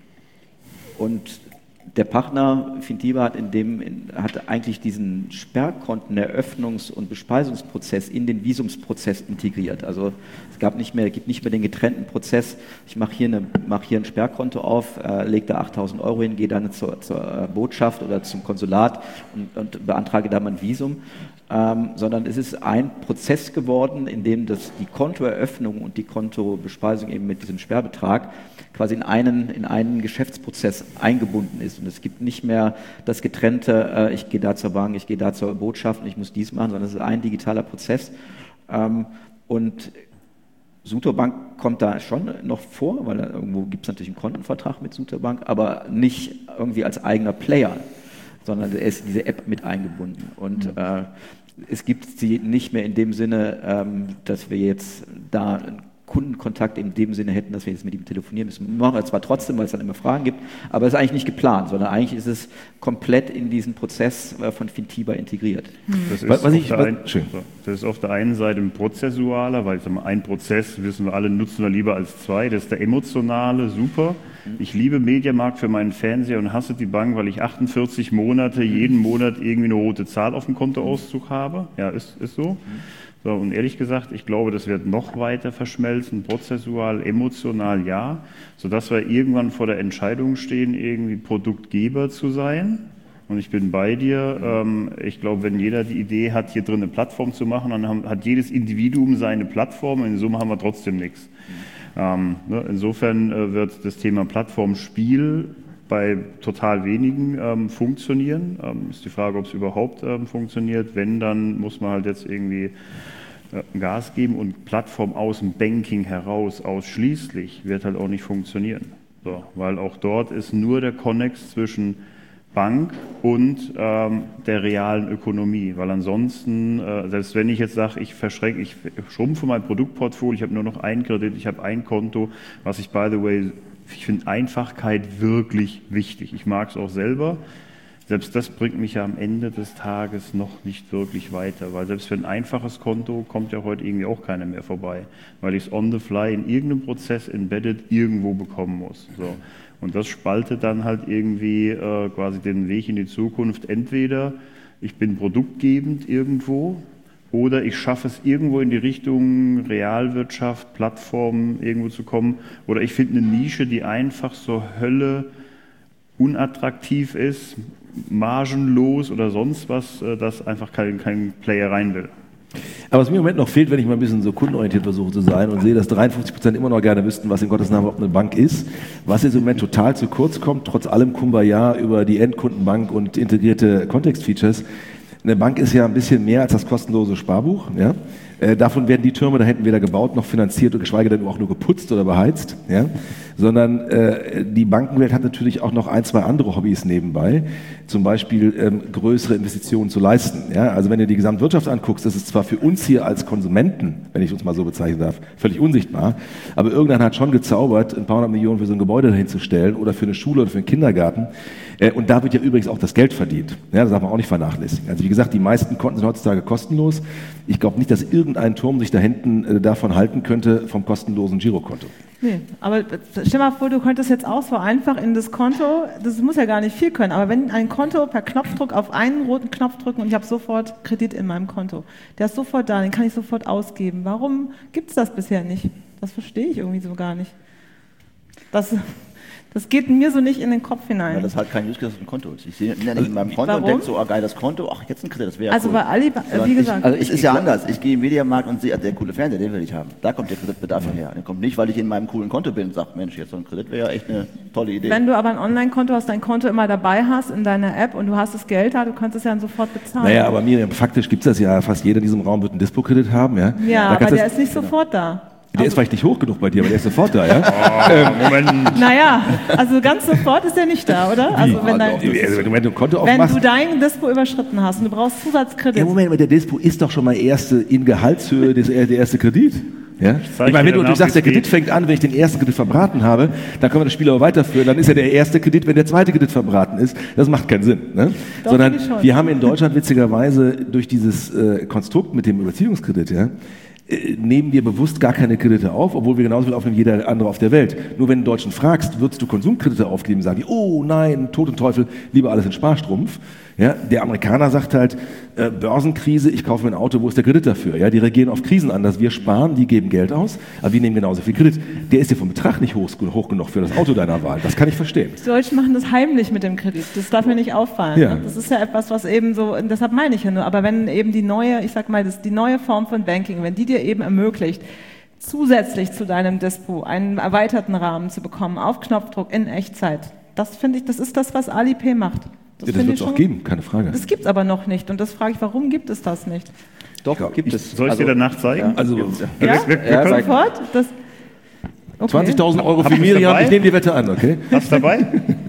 und der Partner, Fintiba, hat, in dem, in, hat eigentlich diesen Sperrkonten-Eröffnungs- und Bespeisungsprozess in den Visumsprozess integriert. Also es gab nicht mehr, gibt nicht mehr den getrennten Prozess, ich mache hier, eine, mach hier ein Sperrkonto auf, äh, lege da achttausend Euro hin, gehe dann zur, zur Botschaft oder zum Konsulat und, und beantrage da mal ein Visum. ähm, sondern es ist ein Prozess geworden, in dem das, die Kontoeröffnung und die Kontobespeisung eben mit diesem Sperrbetrag quasi in einen, in einen Geschäftsprozess eingebunden ist. Und es gibt nicht mehr das getrennte, äh, ich gehe da zur Bank, ich gehe da zur Botschaft und ich muss dies machen, sondern es ist ein digitaler Prozess. Ähm, und Sutor Bank kommt da schon noch vor, weil da irgendwo gibt es natürlich einen Kontenvertrag mit Sutor Bank, aber nicht irgendwie als eigener Player, sondern er ist in diese App mit eingebunden. Und mhm. äh, es gibt sie nicht mehr in dem Sinne, ähm, dass wir jetzt da einen Kundenkontakt in dem Sinne hätten, dass wir jetzt mit ihm telefonieren müssen. Wir machen es zwar trotzdem, weil es dann immer Fragen gibt, aber es ist eigentlich nicht geplant, sondern eigentlich ist es komplett in diesen Prozess äh, von Fintiba integriert. Das ist, was, was ich, ein, das ist auf der einen Seite ein prozessualer, weil ich sag mal, ein Prozess, wissen wir alle, nutzen wir lieber als zwei. Das ist der emotionale, super. Ich liebe Mediamarkt für meinen Fernseher und hasse die Bank, weil ich achtundvierzig Monate, jeden Monat irgendwie eine rote Zahl auf dem Kontoauszug habe. Ja, ist, ist so. So, und ehrlich gesagt, ich glaube, das wird noch weiter verschmelzen, prozessual, emotional, ja, sodass wir irgendwann vor der Entscheidung stehen, irgendwie Produktgeber zu sein. Und ich bin bei dir. Ähm, ich glaube, wenn jeder die Idee hat, hier drin eine Plattform zu machen, dann haben, hat jedes Individuum seine Plattform. In Summe haben wir trotzdem nichts. Ähm, ne, insofern äh, wird das Thema Plattformspiel bei total wenigen ähm, funktionieren. Ähm, ist die Frage, ob es überhaupt ähm, funktioniert. Wenn, dann muss man halt jetzt irgendwie äh, Gas geben, und Plattform aus dem Banking heraus ausschließlich wird halt auch nicht funktionieren. So, weil auch dort ist nur der Connex zwischen Bank und ähm, der realen Ökonomie, weil ansonsten, äh, selbst wenn ich jetzt sage, ich verschränke, ich schrumpfe mein Produktportfolio, ich habe nur noch einen Kredit, ich habe ein Konto, was ich, by the way, ich finde Einfachkeit wirklich wichtig. Ich mag es auch selber. Selbst das bringt mich ja am Ende des Tages noch nicht wirklich weiter, weil selbst für ein einfaches Konto kommt ja heute irgendwie auch keiner mehr vorbei, weil ich es on the fly in irgendeinem Prozess embedded irgendwo bekommen muss. So. Und das spaltet dann halt irgendwie äh, quasi den Weg in die Zukunft. Entweder ich bin produktgebend irgendwo, oder ich schaffe es irgendwo in die Richtung Realwirtschaft, Plattformen irgendwo zu kommen. Oder ich finde eine Nische, die einfach so Hölle unattraktiv ist, margenlos oder sonst was, dass einfach kein, kein Player rein will. Aber was mir im Moment noch fehlt, wenn ich mal ein bisschen so kundenorientiert versuche zu sein und sehe, dass dreiundfünfzig Prozent immer noch gerne wüssten, was in Gottes Namen überhaupt eine Bank ist, was jetzt im Moment total zu kurz kommt, trotz allem Kumbaya über die Endkundenbank und integrierte Kontextfeatures. Eine Bank ist ja ein bisschen mehr als das kostenlose Sparbuch. Ja? Äh, davon werden die Türme da hinten weder gebaut noch finanziert, und geschweige denn auch nur geputzt oder beheizt. Ja? Sondern äh, die Bankenwelt hat natürlich auch noch ein, zwei andere Hobbys nebenbei, zum Beispiel ähm, größere Investitionen zu leisten. Ja? Also wenn du die Gesamtwirtschaft anguckst, das ist zwar für uns hier als Konsumenten, wenn ich uns mal so bezeichnen darf, völlig unsichtbar, aber irgendeiner hat schon gezaubert, ein paar hundert Millionen für so ein Gebäude dahinzustellen oder für eine Schule oder für einen Kindergarten. Äh, und da wird ja übrigens auch das Geld verdient. Ja, das darf man auch nicht vernachlässigen. Also wie gesagt, die meisten Konten sind heutzutage kostenlos. Ich glaube nicht, dass irgendein Turm sich da hinten äh, davon halten könnte, vom kostenlosen Girokonto. Nee, aber stell mal vor, du könntest jetzt auch so einfach in das Konto, das muss ja gar nicht viel können, aber wenn ein Konto per Knopfdruck auf einen roten Knopf drücken und ich habe sofort Kredit in meinem Konto, der ist sofort da, den kann ich sofort ausgeben. Warum gibt es das bisher nicht? Das verstehe ich irgendwie so gar nicht. Das... Das geht mir so nicht in den Kopf hinein. Weil das halt kein Use Case auf dem Konto ist. Ich sehe ja nicht in meinem Konto Warum? und denke so, oh geil, das Konto, ach, jetzt ein Kredit, das wäre ja also cool. bei Alibaba, wie gesagt. Ich, also es ist ja anders. Ich gehe im Mediamarkt und sehe, der coole Fernseher, den will ich haben. Da kommt der Kreditbedarf ja. her. Der kommt nicht, weil ich in meinem coolen Konto bin und sage, Mensch, jetzt so ein Kredit wäre ja echt eine tolle Idee. Wenn du aber ein Online-Konto hast, dein Konto immer dabei hast in deiner App und du hast das Geld da, du kannst es ja dann sofort bezahlen. Naja, aber Miriam, faktisch gibt es das ja, fast jeder in diesem Raum wird einen Dispo-Kredit haben. Ja, ja aber der ist nicht sofort da. Der also ist vielleicht nicht hoch genug bei dir, aber der ist sofort da, ja? Oh, Moment. Naja, also ganz sofort ist der nicht da, oder? Also wenn, dein, also, wenn du ein Konto wenn aufmachst, du dein Dispo überschritten hast und du brauchst Zusatzkredit. Ja, Moment, der Dispo ist doch schon mal erste, in Gehaltshöhe des, der erste Kredit. Ja? Ich, ich meine, wenn du, du sagst, der Kredit fängt an, wenn ich den ersten Kredit verbraten habe, dann können wir das Spiel aber weiterführen, dann ist ja der erste Kredit, wenn der zweite Kredit verbraten ist. Das macht keinen Sinn. Ne? Doch, sondern wir haben in Deutschland witzigerweise durch dieses äh, Konstrukt mit dem Überziehungskredit, ja, nehmen wir bewusst gar keine Kredite auf, obwohl wir genauso viel aufnehmen wie jeder andere auf der Welt. Nur wenn du einen Deutschen fragst, würdest du Konsumkredite aufgeben, sagen die, oh nein, Tod und Teufel, lieber alles in Sparstrumpf. Ja, der Amerikaner sagt halt, äh, Börsenkrise, ich kaufe mir ein Auto, wo ist der Kredit dafür? Ja, die reagieren auf Krisen anders. Wir sparen, die geben Geld aus, aber wir nehmen genauso viel Kredit. Der ist dir vom Betrag nicht hoch, hoch genug für das Auto deiner Wahl. Das kann ich verstehen. Die Deutschen machen das heimlich mit dem Kredit. Das darf mir nicht auffallen. Ja. Das ist ja etwas, was eben so, deshalb meine ich ja nur, aber wenn eben die neue, ich sag mal, das, die neue Form von Banking, wenn die dir eben ermöglicht, zusätzlich zu deinem Dispo einen erweiterten Rahmen zu bekommen, auf Knopfdruck in Echtzeit, das finde ich, das ist das, was Alipay macht. Das, ja, das wird es auch geben, keine Frage. Das gibt es aber noch nicht. Und das frage ich, warum gibt es das nicht? Doch, ja, gibt ich, es. Soll ich also, dir danach zeigen? Ja, also, ja? Wir, wir, wir ja, können sofort? Das, okay. zwanzigtausend Euro für Miriam, ich nehme die Wette an, okay? Hast du dabei?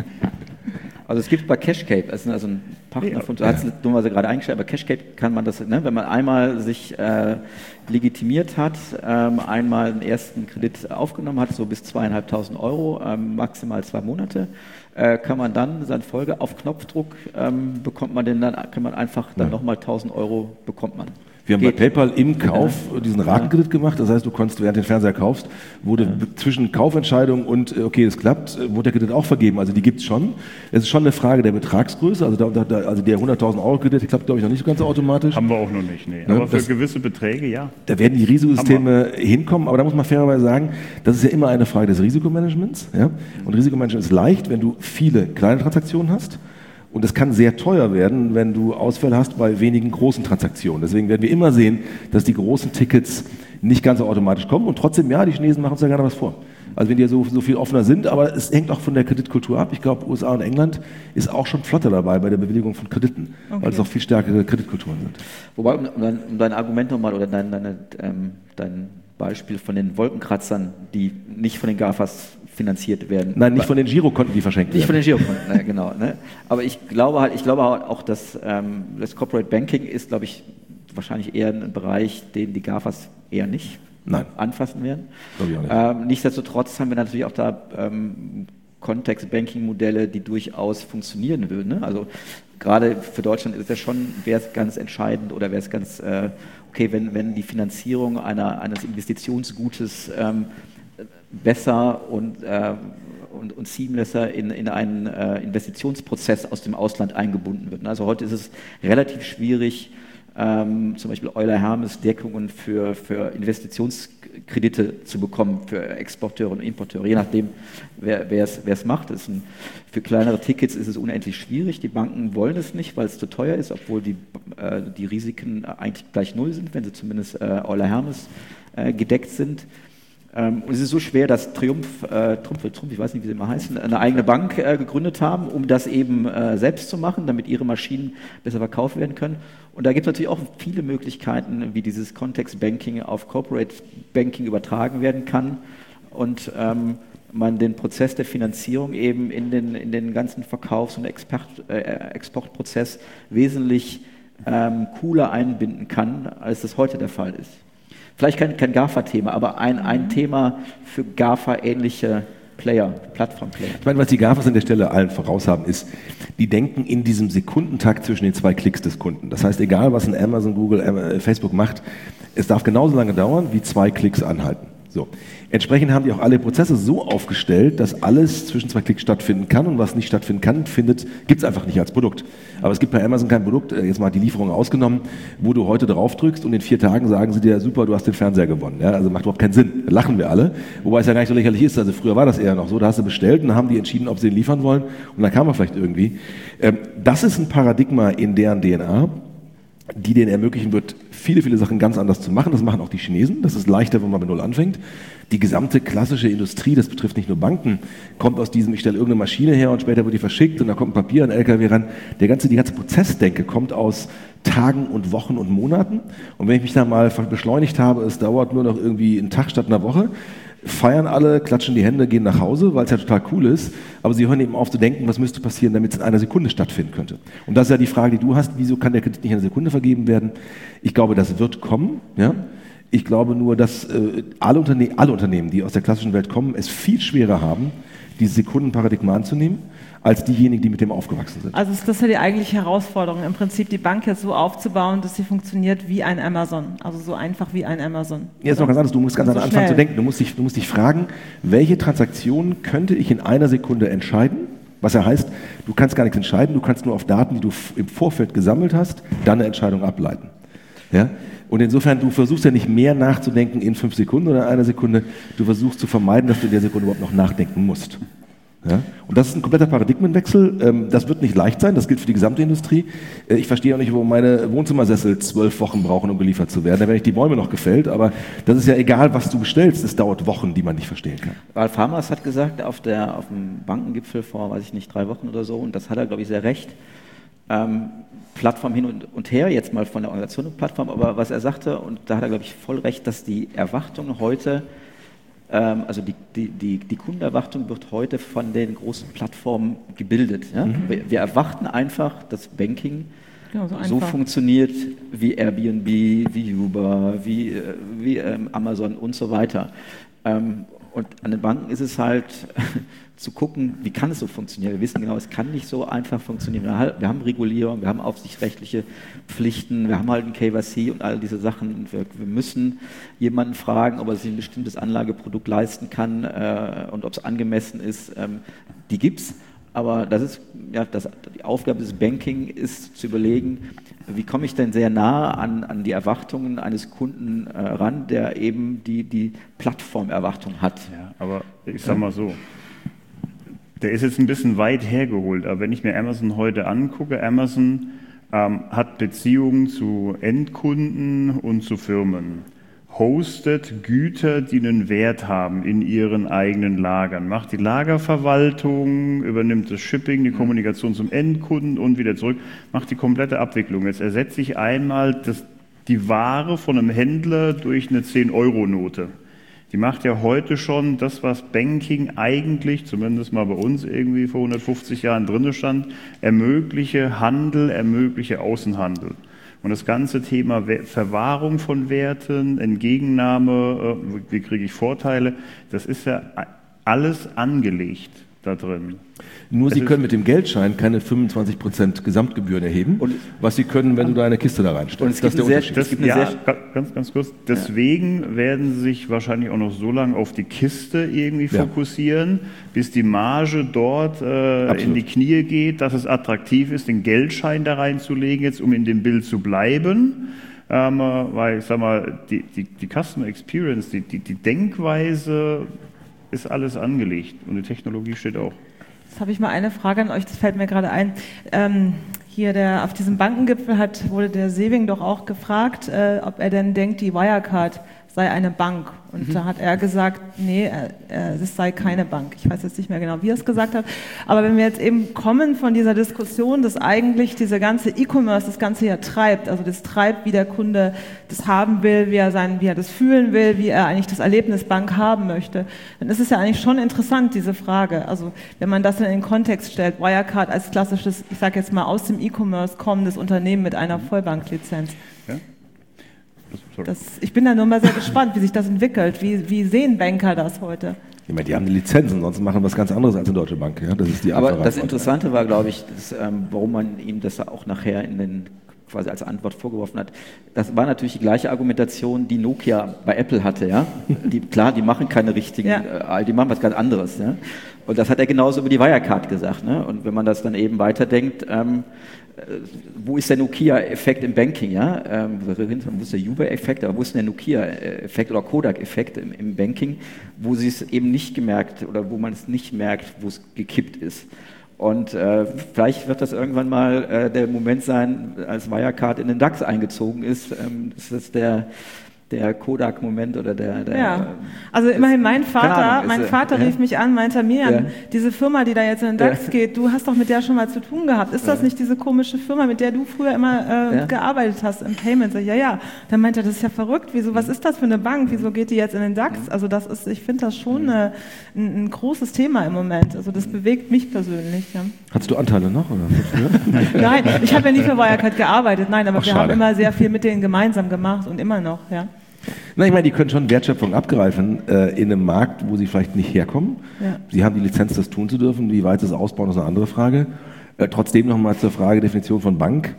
Also es gibt bei Cashcape, also ein Partner ja. von, du hast es dummerweise gerade eingestellt, aber Cashcape kann man das, ne, wenn man einmal sich äh, legitimiert hat, ähm, einmal einen ersten Kredit aufgenommen hat, so bis zweieinhalbtausend Euro, ähm, maximal zwei Monate, äh, kann man dann seine Folge auf Knopfdruck ähm, bekommt man den dann, kann man einfach dann ja. nochmal tausend Euro bekommt man. Wir haben Geht. bei PayPal im Kauf diesen Ratenkredit gemacht. Das heißt, du konntest, während du den Fernseher kaufst, wurde ja. zwischen Kaufentscheidung und okay, das klappt, wurde der Kredit auch vergeben. Also die gibt es schon. Es ist schon eine Frage der Betragsgröße. Also, da, da, also der hunderttausend Euro Kredit klappt, glaube ich, noch nicht so ganz automatisch. Haben wir auch noch nicht, nee. Ja, aber für das, gewisse Beträge, ja. Da werden die Risikosysteme hinkommen. Aber da muss man fairerweise sagen, das ist ja immer eine Frage des Risikomanagements. Ja? Und Risikomanagement ist leicht, wenn du viele kleine Transaktionen hast. Und es kann sehr teuer werden, wenn du Ausfälle hast bei wenigen großen Transaktionen. Deswegen werden wir immer sehen, dass die großen Tickets nicht ganz so automatisch kommen. Und trotzdem, ja, die Chinesen machen uns ja gerne was vor. Also wenn die ja so, so viel offener sind, aber es hängt auch von der Kreditkultur ab. Ich glaube, U S A und England ist auch schon flotter dabei bei der Bewilligung von Krediten, okay. weil es auch viel stärkere Kreditkulturen sind. Wobei, um dein, um dein Argument nochmal oder dein, deine, ähm, dein Beispiel von den Wolkenkratzern, die nicht von den GAFAs finanziert werden. Nein, nicht von den Girokonten, die verschenkt nicht werden. Nicht von den Girokonten, ne, genau. Ne? Aber ich glaube halt, ich glaube auch, dass ähm, das Corporate Banking ist, glaube ich, wahrscheinlich eher ein Bereich, den die GAFAs eher nicht Nein. anfassen werden. Glaube ich auch nicht. Ähm, nichtsdestotrotz haben wir natürlich auch da ähm, Kontext-Banking-Modelle, die durchaus funktionieren würden. Ne? Also gerade für Deutschland ist es ja schon, wäre es ganz entscheidend oder wäre es ganz äh, okay, wenn, wenn die Finanzierung einer, eines Investitionsgutes ähm, besser und, äh, und, und seamlesser in, in einen äh, Investitionsprozess aus dem Ausland eingebunden wird. Also heute ist es relativ schwierig, ähm, zum Beispiel Euler Hermes Deckungen für, für Investitionskredite zu bekommen für Exporteure und Importeure, je nachdem, wer es macht. Das ist ein, für kleinere Tickets ist es unendlich schwierig. Die Banken wollen es nicht, weil es zu teuer ist, obwohl die, äh, die Risiken eigentlich gleich null sind, wenn sie zumindest äh, Euler Hermes äh, gedeckt sind. Ähm, und es ist so schwer, dass Triumph, äh, Trumpf, Trumpf, ich weiß nicht, wie sie immer heißen, eine eigene Bank äh, gegründet haben, um das eben äh, selbst zu machen, damit ihre Maschinen besser verkauft werden können. Und da gibt es natürlich auch viele Möglichkeiten, wie dieses Context-Banking auf Corporate Banking übertragen werden kann und ähm, man den Prozess der Finanzierung eben in den, in den ganzen Verkaufs- und Expert, äh, Exportprozess wesentlich ähm, cooler einbinden kann, als das heute der Fall ist. Vielleicht kein, kein GAFA-Thema, aber ein, ein Thema für GAFA-ähnliche Player, Plattform-Player. Ich meine, was die GAFAs an der Stelle allen voraus haben, ist, die denken in diesem Sekundentakt zwischen den zwei Klicks des Kunden. Das heißt, egal was ein Amazon, Google, Facebook macht, es darf genauso lange dauern, wie zwei Klicks anhalten. So. Entsprechend haben die auch alle Prozesse so aufgestellt, dass alles zwischen zwei Klicks stattfinden kann und was nicht stattfinden kann, findet, gibt es einfach nicht als Produkt. Aber es gibt bei Amazon kein Produkt, jetzt mal die Lieferung ausgenommen, wo du heute drauf drückst und in vier Tagen sagen sie dir, super, du hast den Fernseher gewonnen. Ja, also macht überhaupt keinen Sinn. Da lachen wir alle. Wobei es ja gar nicht so lächerlich ist. Also früher war das eher noch so, da hast du bestellt und dann haben die entschieden, ob sie den liefern wollen und dann kam er vielleicht irgendwie. Das ist ein Paradigma in deren D N A, die denen ermöglichen wird, viele, viele Sachen ganz anders zu machen. Das machen auch die Chinesen. Das ist leichter, wenn man bei Null anfängt. Die gesamte klassische Industrie, das betrifft nicht nur Banken, kommt aus diesem, ich stelle irgendeine Maschine her und später wird die verschickt und dann kommt ein Papier, ein L K W ran. Der ganze, die ganze Prozessdenke kommt aus Tagen und Wochen und Monaten. Und wenn ich mich da mal beschleunigt habe, es dauert nur noch irgendwie einen Tag statt einer Woche, feiern alle, klatschen die Hände, gehen nach Hause, weil es ja total cool ist. Aber sie hören eben auf zu denken, was müsste passieren, damit es in einer Sekunde stattfinden könnte. Und das ist ja die Frage, die du hast, wieso kann der Kredit nicht in einer Sekunde vergeben werden? Ich glaube, das wird kommen. Ja? Ich glaube nur, dass äh, alle, Unterne- alle Unternehmen, die aus der klassischen Welt kommen, es viel schwerer haben, dieses Sekundenparadigma anzunehmen, als diejenigen, die mit dem aufgewachsen sind. Also ist das ja die eigentliche Herausforderung, im Prinzip die Bank jetzt so aufzubauen, dass sie funktioniert wie ein Amazon, also so einfach wie ein Amazon. Ja, ist noch ganz anders, du musst ganz so anders anfangen schnell. zu denken. Du musst, dich, du musst dich fragen, welche Transaktionen könnte ich in einer Sekunde entscheiden? Was ja heißt, du kannst gar nichts entscheiden, du kannst nur auf Daten, die du im Vorfeld gesammelt hast, dann eine Entscheidung ableiten. Ja? Und insofern, du versuchst ja nicht mehr nachzudenken in fünf Sekunden oder einer Sekunde, du versuchst zu vermeiden, dass du in der Sekunde überhaupt noch nachdenken musst. Ja? Und das ist ein kompletter Paradigmenwechsel. Das wird nicht leicht sein, das gilt für die gesamte Industrie. Ich verstehe auch nicht, warum meine Wohnzimmersessel zwölf Wochen brauchen, um geliefert zu werden. Da werden nicht die Bäume noch gefällt, aber das ist ja egal, was du bestellst. Es dauert Wochen, die man nicht verstehen kann. Ralf Hamers hat gesagt, auf, der, auf dem Bankengipfel vor, weiß ich nicht, drei Wochen oder so, und das hat er, glaube ich, sehr recht, ähm, Plattform hin und, und her, jetzt mal von der Organisation und Plattform, aber was er sagte, und da hat er, glaube ich, voll recht, dass die Erwartung heute, ähm, also die, die, die, die Kundenerwartung wird heute von den großen Plattformen gebildet. Ja? Mhm. Wir, wir erwarten einfach, dass Banking ja, so, so funktioniert wie Airbnb, wie Uber, wie, wie ähm, Amazon und so weiter. Ähm, und an den Banken ist es halt zu gucken, wie kann es so funktionieren. Wir wissen genau, es kann nicht so einfach funktionieren. Wir haben Regulierung, wir haben aufsichtsrechtliche Pflichten, wir haben halt ein K Y C und all diese Sachen. Wir, wir müssen jemanden fragen, ob er sich ein bestimmtes Anlageprodukt leisten kann äh, und ob es angemessen ist. Ähm, die gibt es, aber das ist, ja, das, die Aufgabe des Banking ist zu überlegen, wie komme ich denn sehr nah an, an die Erwartungen eines Kunden äh, ran, der eben die, die Plattformerwartung hat. Ja, aber ich sag mal so, der ist jetzt ein bisschen weit hergeholt, aber wenn ich mir Amazon heute angucke, Amazon ähm, hat Beziehungen zu Endkunden und zu Firmen, hostet Güter, die einen Wert haben in ihren eigenen Lagern, macht die Lagerverwaltung, übernimmt das Shipping, die Kommunikation zum Endkunden und wieder zurück, macht die komplette Abwicklung. Jetzt ersetze ich einmal das, die Ware von einem Händler durch eine zehn-Euro-Note. Die macht ja heute schon das, was Banking eigentlich, zumindest mal bei uns irgendwie vor hundertfünfzig Jahren drin stand, ermögliche Handel, ermögliche Außenhandel. Und das ganze Thema Verwahrung von Werten, Entgegennahme, wie kriege ich Vorteile, das ist ja alles angelegt da drin. Nur Sie können mit dem Geldschein keine fünfundzwanzig Prozent Gesamtgebühren erheben, und was Sie können, wenn du da eine Kiste da reinstellst. Und es gibt das ist der Unterschied. Das, das, ja, ganz, ganz kurz. Deswegen ja. werden Sie sich wahrscheinlich auch noch so lange auf die Kiste irgendwie ja. fokussieren, bis die Marge dort äh, in die Knie geht, dass es attraktiv ist, den Geldschein da reinzulegen, jetzt um in dem Bild zu bleiben. Ähm, weil, ich sag mal, die, die, die Customer Experience, die, die, die Denkweise ist alles angelegt und die Technologie steht auch. Jetzt habe ich mal eine Frage an euch, das fällt mir gerade ein. Ähm, hier der, auf diesem Bankengipfel hat, wurde der Sewing doch auch gefragt, äh, ob er denn denkt, die Wirecard sei eine Bank. Und mhm. da hat er gesagt, nee, es sei keine Bank. Ich weiß jetzt nicht mehr genau, wie er es gesagt hat. Aber wenn wir jetzt eben kommen von dieser Diskussion, dass eigentlich diese ganze E-Commerce das Ganze ja treibt, also das treibt, wie der Kunde das haben will, wie er, sein, wie er das fühlen will, wie er eigentlich das Erlebnis Bank haben möchte, dann ist es ja eigentlich schon interessant, diese Frage. Also wenn man das in den Kontext stellt, Wirecard als klassisches, ich sage jetzt mal aus dem E-Commerce kommendes Unternehmen mit einer Vollbanklizenz. Ja? Das, ich bin da nur mal sehr gespannt, wie sich das entwickelt. Wie, wie sehen Banker das heute? Ich meine, die haben die Lizenzen, sonst machen was ganz anderes als eine Deutsche Bank. Ja? Das ist die Aber das Interessante war, glaube ich, das, ähm, warum man ihm das auch nachher in den, quasi als Antwort vorgeworfen hat. Das war natürlich die gleiche Argumentation, die Nokia bei Apple hatte. Ja? Die, klar, die machen keine richtigen, ja. äh, die machen was ganz anderes. Ja? Und das hat er genauso über die Wirecard gesagt. Ne? Und wenn man das dann eben weiterdenkt, ähm, wo ist der Nokia-Effekt im Banking? Ja? Ähm, wo ist der Uber-Effekt, aber wo ist der Nokia-Effekt oder Kodak-Effekt im, im Banking, wo sie es eben nicht gemerkt oder wo man es nicht merkt, wo es gekippt ist. Und äh, vielleicht wird das irgendwann mal äh, der Moment sein, als Wirecard in den DAX eingezogen ist. Ähm, das ist der der Kodak-Moment oder der... der ja, also immerhin mein Vater, Ahnung, mein Vater ja? rief mich an, meinte, Miriam, ja. diese Firma, die da jetzt in den DAX ja. geht, du hast doch mit der schon mal zu tun gehabt. Ist das ja. nicht diese komische Firma, mit der du früher immer äh, ja. gearbeitet hast im Payment? Ja, ja. Dann meinte er, das ist ja verrückt. Wieso, was ist das für eine Bank? Wieso geht die jetzt in den DAX? Also das ist, ich finde das schon eine, ein, ein großes Thema im Moment. Also das bewegt mich persönlich. Ja. Hattest du Anteile noch? Oder? Nein, ich habe ja nie für Wirecard gearbeitet. Nein, aber Ach, wir schade. haben immer sehr viel mit denen gemeinsam gemacht und immer noch, ja. Na, ich meine, die können schon Wertschöpfung abgreifen äh, in einem Markt, wo sie vielleicht nicht herkommen. Ja. Sie haben die Lizenz, das tun zu dürfen. Wie weit sie es ausbauen, ist eine andere Frage. Äh, trotzdem nochmal zur Frage Definition von Bank.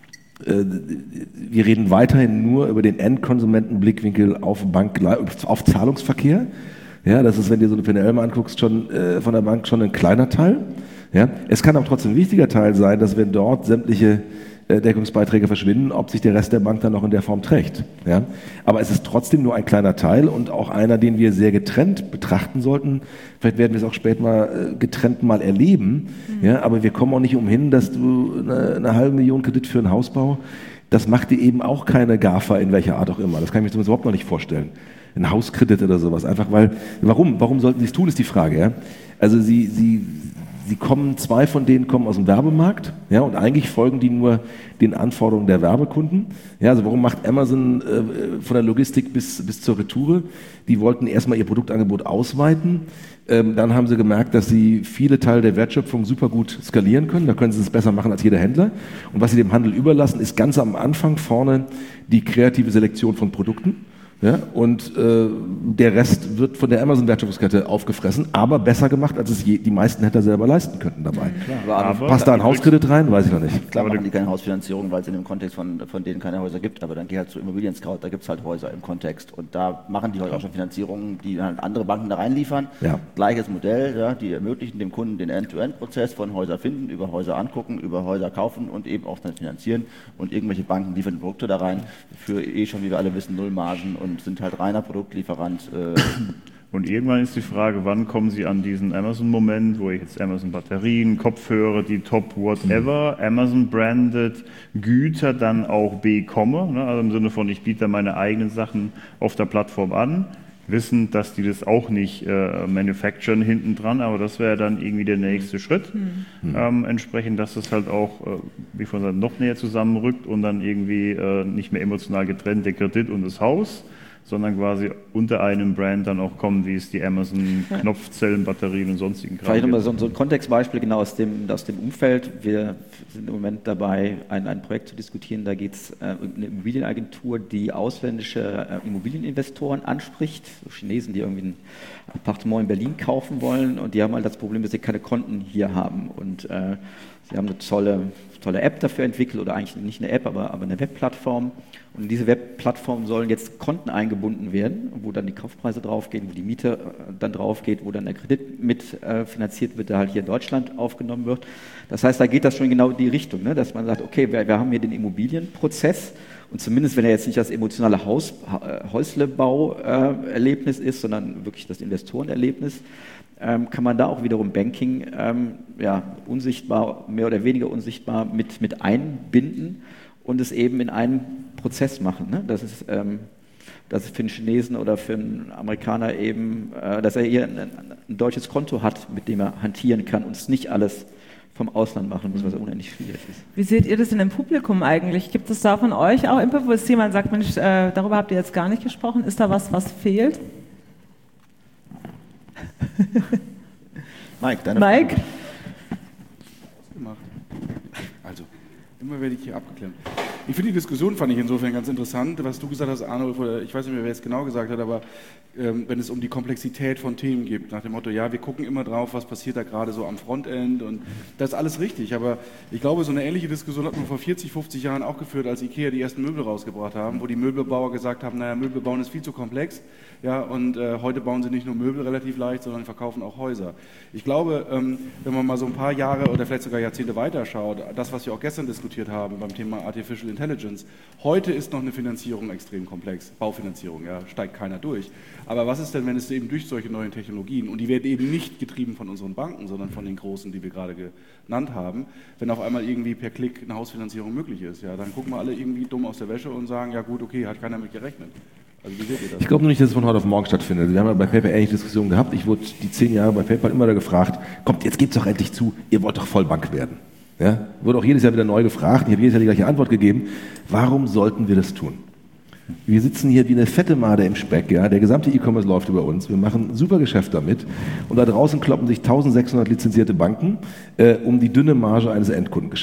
Äh, wir reden weiterhin nur über den Endkonsumentenblickwinkel auf Bank, auf Zahlungsverkehr. Ja, das ist, wenn du so eine P und L mal anguckst, schon äh, von der Bank schon ein kleiner Teil. Ja, es kann aber trotzdem ein wichtiger Teil sein, dass wenn dort sämtliche Deckungsbeiträge verschwinden, ob sich der Rest der Bank dann noch in der Form trägt. Ja? Aber es ist trotzdem nur ein kleiner Teil und auch einer, den wir sehr getrennt betrachten sollten. Vielleicht werden wir es auch später mal getrennt mal erleben. Mhm. Ja? Aber wir kommen auch nicht umhin, dass du eine, eine halbe Million Kredit für einen Hausbau, das macht dir eben auch keine GAFA in welcher Art auch immer. Das kann ich mir zumindest überhaupt noch nicht vorstellen. Ein Hauskredit oder sowas. Einfach weil, warum? Warum sollten sie es tun, ist die Frage. Ja? Also sie, sie Sie kommen, zwei von denen kommen aus dem Werbemarkt, ja, und eigentlich folgen die nur den Anforderungen der Werbekunden. Ja, also warum macht Amazon äh, von der Logistik bis, bis zur Retoure? Die wollten erstmal ihr Produktangebot ausweiten. Ähm, dann haben sie gemerkt, dass sie viele Teile der Wertschöpfung super gut skalieren können. Da können sie es besser machen als jeder Händler. Und was sie dem Handel überlassen, ist ganz am Anfang vorne die kreative Selektion von Produkten. Ja, und äh, der Rest wird von der Amazon-Wertschöpfungskette aufgefressen, aber besser gemacht, als es je, die meisten Händler selber leisten könnten dabei. Klar, aber passt da ein Hauskredit rein? Weiß ich noch nicht. Klar machen die keine Hausfinanzierung, weil es in dem Kontext von, von denen keine Häuser gibt, aber dann geh halt zu Immobilien Scout, da gibt es halt Häuser im Kontext und da machen die heute auch schon Finanzierungen, die halt andere Banken da reinliefern. Ja. Gleiches Modell, ja, die ermöglichen dem Kunden den End-to-End-Prozess von Häuser finden, über Häuser angucken, über Häuser kaufen und eben auch dann finanzieren und irgendwelche Banken liefern Produkte da rein für eh schon, wie wir alle wissen, null Margen und sind halt reiner Produktlieferant. Äh und irgendwann ist die Frage, wann kommen Sie an diesen Amazon-Moment, wo ich jetzt Amazon-Batterien, Kopfhörer, die Top whatever, Amazon-branded Güter dann auch bekomme, ne? Also im Sinne von, ich biete meine eigenen Sachen auf der Plattform an, wissend, dass die das auch nicht äh, manufacturen hinten dran, aber das wäre dann irgendwie der nächste Schritt. Mhm. Ähm, entsprechend, dass es halt auch, äh, wie von gesagt, noch näher zusammenrückt und dann irgendwie äh, nicht mehr emotional getrennt, der Kredit und das Haus, sondern quasi unter einem Brand dann auch kommen, wie es die Amazon-Knopfzellen, Batterien und sonstigen Kram. Vielleicht nochmal so, so ein Kontextbeispiel genau aus dem, aus dem Umfeld. Wir sind im Moment dabei, ein, ein Projekt zu diskutieren. Da geht es äh, um eine Immobilienagentur, die ausländische äh, Immobilieninvestoren anspricht. So Chinesen, die irgendwie ein Appartement in Berlin kaufen wollen und die haben halt das Problem, dass sie keine Konten hier haben. Und äh, sie haben eine tolle, tolle App dafür entwickelt oder eigentlich nicht eine App, aber, aber eine Webplattform. Und in diese Webplattform sollen jetzt Konten eingebunden werden, wo dann die Kaufpreise draufgehen, wo die Miete dann draufgeht, wo dann der Kredit mit äh, finanziert wird, der halt hier in Deutschland aufgenommen wird. Das heißt, da geht das schon genau in die Richtung, ne? Dass man sagt, okay, wir, wir haben hier den Immobilienprozess und zumindest, wenn er jetzt nicht das emotionale Haus, äh, Häuslebau-Erlebnis äh, ist, sondern wirklich das Investorenerlebnis, ähm, kann man da auch wiederum Banking ähm, ja, unsichtbar, mehr oder weniger unsichtbar mit, mit einbinden und es eben in einen Prozess machen. Ne? Das ist, ähm, dass für einen Chinesen oder für einen Amerikaner eben, äh, dass er hier ein, ein deutsches Konto hat, mit dem er hantieren kann und es nicht alles vom Ausland machen muss, was unendlich schwierig ist. Wie seht ihr das denn im Publikum eigentlich? Gibt es da von euch auch Input, wo es jemand sagt, Mensch, äh, darüber habt ihr jetzt gar nicht gesprochen, ist da was, was fehlt? Mike, deine Mike? Frage. Also, immer werde ich hier abgeklemmt. Ich finde die Diskussion fand ich insofern ganz interessant, was du gesagt hast, Arnulf, oder ich weiß nicht mehr, wer es genau gesagt hat, aber ähm, wenn es um die Komplexität von Themen geht, nach dem Motto, ja, wir gucken immer drauf, was passiert da gerade so am Frontend und das ist alles richtig, aber ich glaube, so eine ähnliche Diskussion hat man vor vierzig, fünfzig Jahren auch geführt, als Ikea die ersten Möbel rausgebracht haben, wo die Möbelbauer gesagt haben, naja, Möbel bauen ist viel zu komplex, ja, und äh, heute bauen sie nicht nur Möbel relativ leicht, sondern verkaufen auch Häuser. Ich glaube, ähm, wenn man mal so ein paar Jahre oder vielleicht sogar Jahrzehnte weiterschaut, das, was wir auch gestern diskutiert haben beim Thema Artificial Intelligence, heute ist noch eine Finanzierung extrem komplex, Baufinanzierung, ja, steigt keiner durch. Aber was ist denn, wenn es eben durch solche neuen Technologien, und die werden eben nicht getrieben von unseren Banken, sondern von den großen, die wir gerade genannt haben, wenn auf einmal irgendwie per Klick eine Hausfinanzierung möglich ist, ja, dann gucken wir alle irgendwie dumm aus der Wäsche und sagen, ja gut, okay, hat keiner mit gerechnet. Also wie seht ihr das? Ich glaube nur nicht, dass es von heute auf morgen stattfindet. Wir haben ja bei PayPal ähnliche Diskussionen gehabt. Ich wurde die zehn Jahre bei PayPal immer da gefragt, kommt, jetzt gebt's doch endlich zu, ihr wollt doch Vollbank werden. Ja? Wurde auch jedes Jahr wieder neu gefragt, ich habe jedes Jahr die gleiche Antwort gegeben. Warum sollten wir das tun? Wir sitzen hier wie eine fette Made im Speck, ja? Der gesamte E-Commerce läuft über uns, wir machen super Geschäft damit und da draußen kloppen sich eintausendsechshundert lizenzierte Banken äh, um die dünne Marge eines Endkundengeschäfts.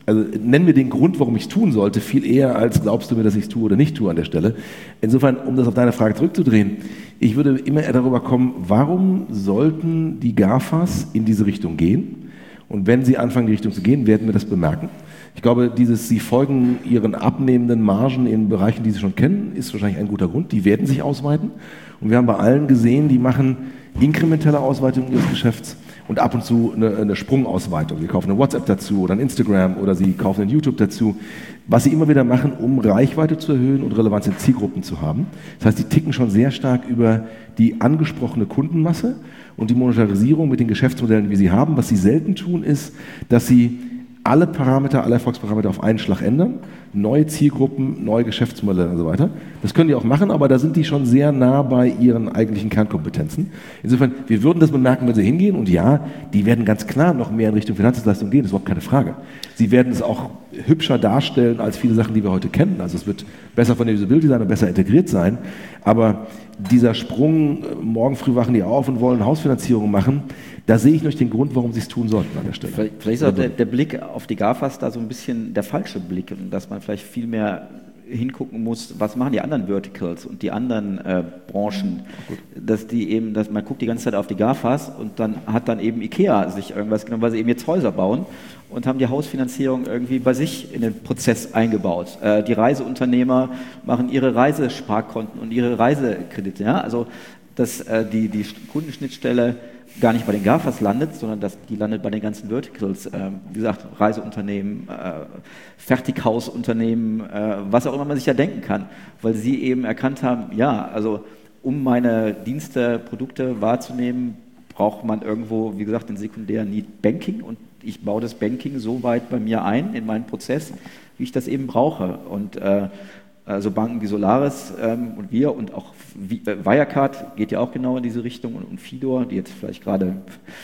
Also nenn mir den Grund, warum ich es tun sollte, viel eher als glaubst du mir, dass ich es tue oder nicht tue an der Stelle. Insofern, um das auf deine Frage zurückzudrehen, ich würde immer eher darüber kommen, warum sollten die GAFAs in diese Richtung gehen? Und wenn sie anfangen, in die Richtung zu gehen, werden wir das bemerken. Ich glaube, dieses, sie folgen ihren abnehmenden Margen in Bereichen, die sie schon kennen, ist wahrscheinlich ein guter Grund. Die werden sich ausweiten. Und wir haben bei allen gesehen, die machen inkrementelle Ausweitung ihres Geschäfts und ab und zu eine, eine Sprungausweitung. Sie kaufen eine WhatsApp dazu oder ein Instagram oder sie kaufen ein YouTube dazu, was sie immer wieder machen, um Reichweite zu erhöhen und Relevanz in Zielgruppen zu haben. Das heißt, die ticken schon sehr stark über die angesprochene Kundenmasse und die Monetarisierung mit den Geschäftsmodellen, wie sie haben. Was sie selten tun, ist, dass sie alle Parameter, alle Erfolgsparameter auf einen Schlag ändern, neue Zielgruppen, neue Geschäftsmodelle und so weiter. Das können die auch machen, aber da sind die schon sehr nah bei ihren eigentlichen Kernkompetenzen. Insofern, wir würden das bemerken, wenn sie hingehen und ja, die werden ganz klar noch mehr in Richtung Finanzdienstleistung gehen, das ist überhaupt keine Frage. Sie werden es auch hübscher darstellen als viele Sachen, die wir heute kennen. Also es wird besser von der Usability sein und besser integriert sein, aber dieser Sprung, morgen früh wachen die auf und wollen Hausfinanzierung machen, da sehe ich nicht den Grund, warum sie es tun sollten an der Stelle. Vielleicht, vielleicht ist auch der, der Blick auf die GAFAs da so ein bisschen der falsche Blick, und dass man vielleicht viel mehr hingucken muss, was machen die anderen Verticals und die anderen äh, Branchen, dass die eben, dass man guckt die ganze Zeit auf die GAFAs und dann hat dann eben IKEA sich irgendwas genommen, weil sie eben jetzt Häuser bauen und haben die Hausfinanzierung irgendwie bei sich in den Prozess eingebaut. Äh, die Reiseunternehmer machen ihre Reisesparkonten und ihre Reisekredite. Ja? Also dass äh, die, die Kundenschnittstelle gar nicht bei den GAFAs landet, sondern dass die landet bei den ganzen Verticals. Ähm, wie gesagt, Reiseunternehmen, äh, Fertighausunternehmen, äh, was auch immer man sich ja denken kann, weil sie eben erkannt haben, ja, also um meine Dienste, Produkte wahrzunehmen, braucht man irgendwo, wie gesagt, den sekundären Need Banking, und ich baue das Banking so weit bei mir ein, in meinen Prozess, wie ich das eben brauche. Und äh, also Banken wie Solaris ähm, und wir und auch Wirecard geht ja auch genau in diese Richtung, und, und Fidor, die jetzt vielleicht gerade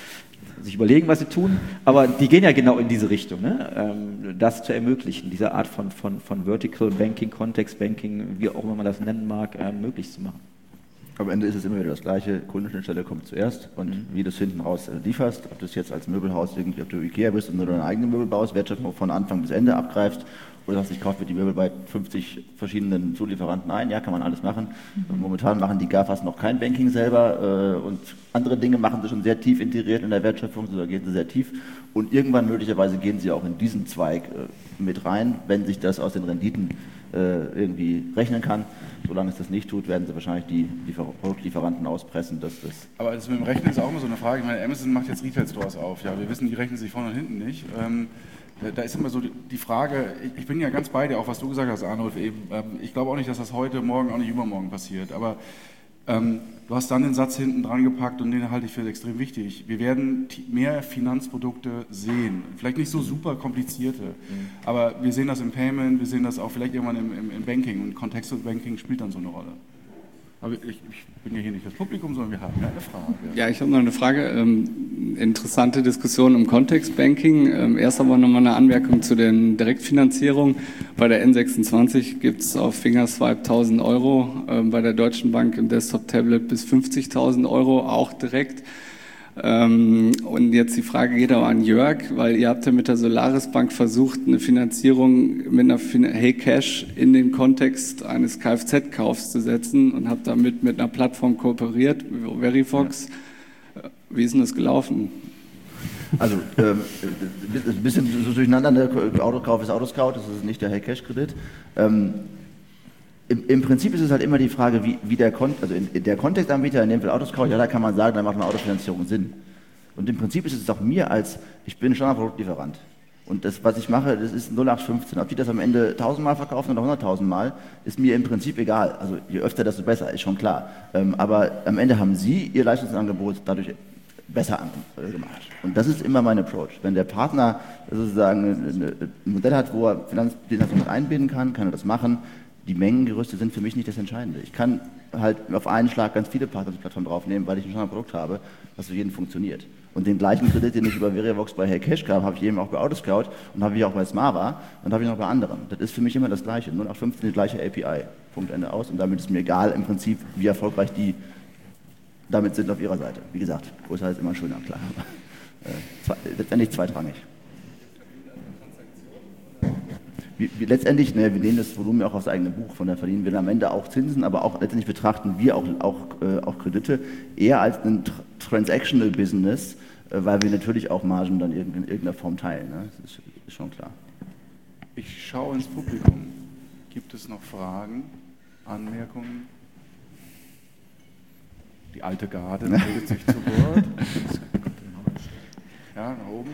sich überlegen, was sie tun, aber die gehen ja genau in diese Richtung, ne? ähm, das zu ermöglichen, diese Art von, von, von Vertical Banking, Context Banking, wie auch immer man das nennen mag, äh, möglich zu machen. Am Ende ist es immer wieder das Gleiche, Kundenschnittstelle kommt zuerst, und mhm. wie du es hinten raus lieferst, ob du es jetzt als Möbelhaus irgendwie, ob du Ikea bist und nur deine eigene Möbel baust, Wertschöpfung von Anfang bis Ende abgreifst, oder sagst, ich kaufe mir die Möbel bei fünfzig verschiedenen Zulieferanten ein, ja, kann man alles machen. Mhm. Momentan machen die GAFAs noch kein Banking selber äh, und andere Dinge machen sie schon sehr tief integriert in der Wertschöpfung, so da gehen sie sehr tief, und irgendwann möglicherweise gehen sie auch in diesen Zweig äh, mit rein, wenn sich das aus den Renditen äh, irgendwie rechnen kann. Solange es das nicht tut, werden sie wahrscheinlich die Produktlieferanten auspressen. Dass das Aber das mit dem Rechnen ist auch immer so eine Frage. Ich meine, Amazon macht jetzt Retail-Stores auf. Ja, wir wissen, die rechnen sich vorne und hinten nicht. Ähm, da ist immer so die Frage, ich bin ja ganz bei dir, auch was du gesagt hast, Arnulf, eben. Ähm, ich glaube auch nicht, dass das heute, morgen, auch nicht übermorgen passiert. Aber ähm, du hast dann den Satz hinten dran gepackt, und den halte ich für extrem wichtig. Wir werden mehr Finanzprodukte sehen. Vielleicht nicht so super komplizierte, mhm. aber wir sehen das im Payment, wir sehen das auch vielleicht irgendwann im, im, im Banking, und Contextual Banking spielt dann so eine Rolle. Aber ich, ich bin ja hier nicht das Publikum, sondern wir haben ja eine Frage. Ja, ich habe noch eine Frage. Ähm, interessante Diskussion im Kontextbanking. Ähm, erst aber nochmal eine Anmerkung zu den Direktfinanzierungen. Bei der N sechsundzwanzig gibt es auf Fingerswipe tausend Euro, ähm, bei der Deutschen Bank im Desktop-Tablet bis fünfzigtausend Euro, auch direkt. Ähm, und jetzt die Frage geht aber an Jörg, weil ihr habt ja mit der Solaris Bank versucht, eine Finanzierung mit einer fin- Hey Cash in den Kontext eines Kfz-Kaufs zu setzen, und habt damit mit einer Plattform kooperiert, Verifox. Ja. Wie ist denn das gelaufen? Also ähm, ein bisschen so durcheinander, der Autokauf ist Autoscout, das ist nicht der Hey Cash Kredit. Ähm, Im, Im Prinzip ist es halt immer die Frage, wie, wie der, Kon- also in, in der Kontextanbieter, in dem Fall Autoscout, ja, da kann man sagen, da macht eine Autofinanzierung Sinn. Und im Prinzip ist es auch mir als, ich bin Standardproduktlieferant. Und das, was ich mache, das ist null acht fünfzehn. Ob die das am Ende tausendmal verkaufen oder hunderttausend Mal, ist mir im Prinzip egal. Also je öfter, desto besser, ist schon klar. Ähm, aber am Ende haben Sie Ihr Leistungsangebot dadurch besser gemacht. Und das ist immer mein Approach. Wenn der Partner sozusagen ein Modell hat, wo er Finanzdienstleistungen mit einbinden kann, kann er das machen. Die Mengengerüste sind für mich nicht das Entscheidende. Ich kann halt auf einen Schlag ganz viele Partner auf die Plattform draufnehmen, weil ich ein Standardprodukt habe, das für jeden funktioniert. Und den gleichen Kredit, den ich über Verivox bei Hey Cash habe, habe ich eben auch bei Autoscout und habe ich auch bei Smava und habe ich noch bei anderen. Das ist für mich immer das Gleiche. null acht fünfzehn die gleiche A P I. Punkt, Ende aus. Und damit ist mir egal im Prinzip, wie erfolgreich die damit sind auf ihrer Seite. Wie gesagt, größer ist immer schöner, klar. Aber, äh, zwei, letztendlich zweitrangig. wir, wir letztendlich, ne, wir nehmen das Volumen auch aufs eigene Buch, von daher verdienen wir am Ende auch Zinsen, aber auch letztendlich betrachten wir auch, auch, äh, auch Kredite eher als ein Transactional Business, äh, weil wir natürlich auch Margen dann in irgendeiner Form teilen. Ne? Das ist, ist schon klar. Ich schaue ins Publikum. Gibt es noch Fragen, Anmerkungen? Die alte Garde meldet sich zu Wort. Ja, nach oben.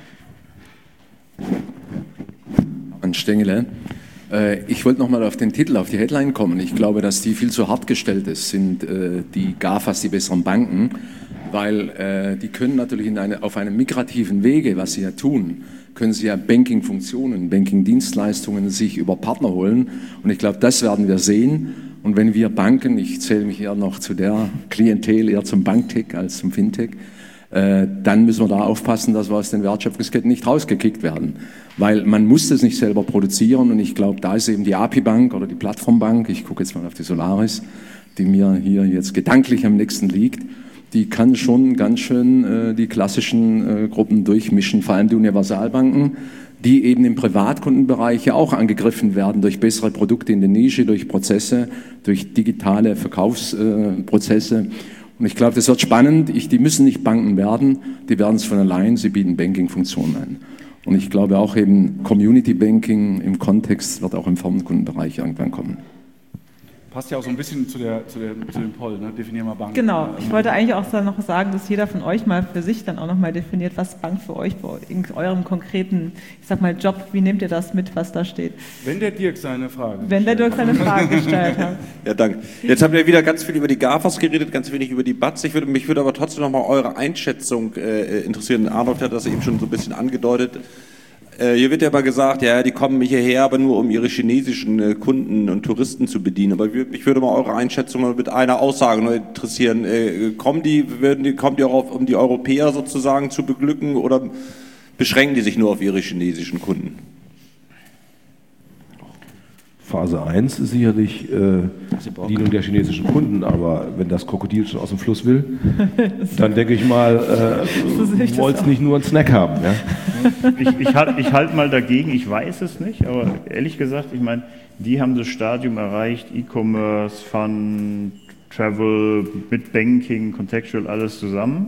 An Stengele. Ich wollte nochmal auf den Titel, auf die Headline kommen. Ich glaube, dass die viel zu hart gestellt ist, sind äh, die GAFAs, die besseren Banken, weil äh, die können natürlich in eine, auf einem migrativen Wege, was sie ja tun, können sie ja Banking-Funktionen, Banking-Dienstleistungen sich über Partner holen. Und ich glaube, das werden wir sehen. Und wenn wir Banken, ich zähle mich eher noch zu der Klientel, eher zum Banktech als zum Fintech, äh, dann müssen wir da aufpassen, dass wir aus den Wertschöpfungsketten nicht rausgekickt werden. Weil man muss das nicht selber produzieren und ich glaube, da ist eben die A P I-Bank oder die Plattformbank, ich gucke jetzt mal auf die Solaris, die mir hier jetzt gedanklich am nächsten liegt, die kann schon ganz schön äh, die klassischen äh, Gruppen durchmischen, vor allem die Universalbanken, die eben im Privatkundenbereich ja auch angegriffen werden durch bessere Produkte in der Nische, durch Prozesse, durch digitale Verkaufsprozesse. Äh, und ich glaube, das wird spannend. Ich, die müssen nicht Banken werden, die werden es von allein, sie bieten Banking-Funktionen an. Und ich glaube auch eben Community Banking im Kontext wird auch im Firmenkundenbereich irgendwann kommen. Passt ja auch so ein bisschen zu, der, zu, der, zu dem Poll, ne? Definier mal Bank. Genau, ich wollte eigentlich auch noch sagen, dass jeder von euch mal für sich dann auch noch mal definiert, was Bank für euch in eurem konkreten, ich sag mal, Job, wie nehmt ihr das mit, was da steht? Wenn der Dirk seine Frage Wenn der Dirk seine Frage gestellt hat. Ja, danke. Jetzt habt ihr wieder ganz viel über die GAFAs geredet, ganz wenig über die B A Ts. Ich würde, mich würde aber trotzdem noch mal eure Einschätzung äh, interessieren. Arnold hat das eben schon so ein bisschen angedeutet. Hier wird ja immer gesagt, ja, die kommen hierher, aber nur um ihre chinesischen Kunden und Touristen zu bedienen. Aber mich würde mal eure Einschätzung mal mit einer Aussage nur interessieren. Kommen die, werden die, kommen die auch auf, um die Europäer sozusagen zu beglücken oder beschränken die sich nur auf ihre chinesischen Kunden? Phase eins ist sicherlich äh, Bedienung der chinesischen Kunden, aber wenn das Krokodil schon aus dem Fluss will, dann denke ich mal, äh, du wolltest nicht nur einen Snack haben. Ja? Ich, ich halte ich halt mal dagegen, ich weiß es nicht, aber ehrlich gesagt, ich meine, die haben das Stadium erreicht, E-Commerce, Fun, Travel, mit Banking, Contextual, alles zusammen.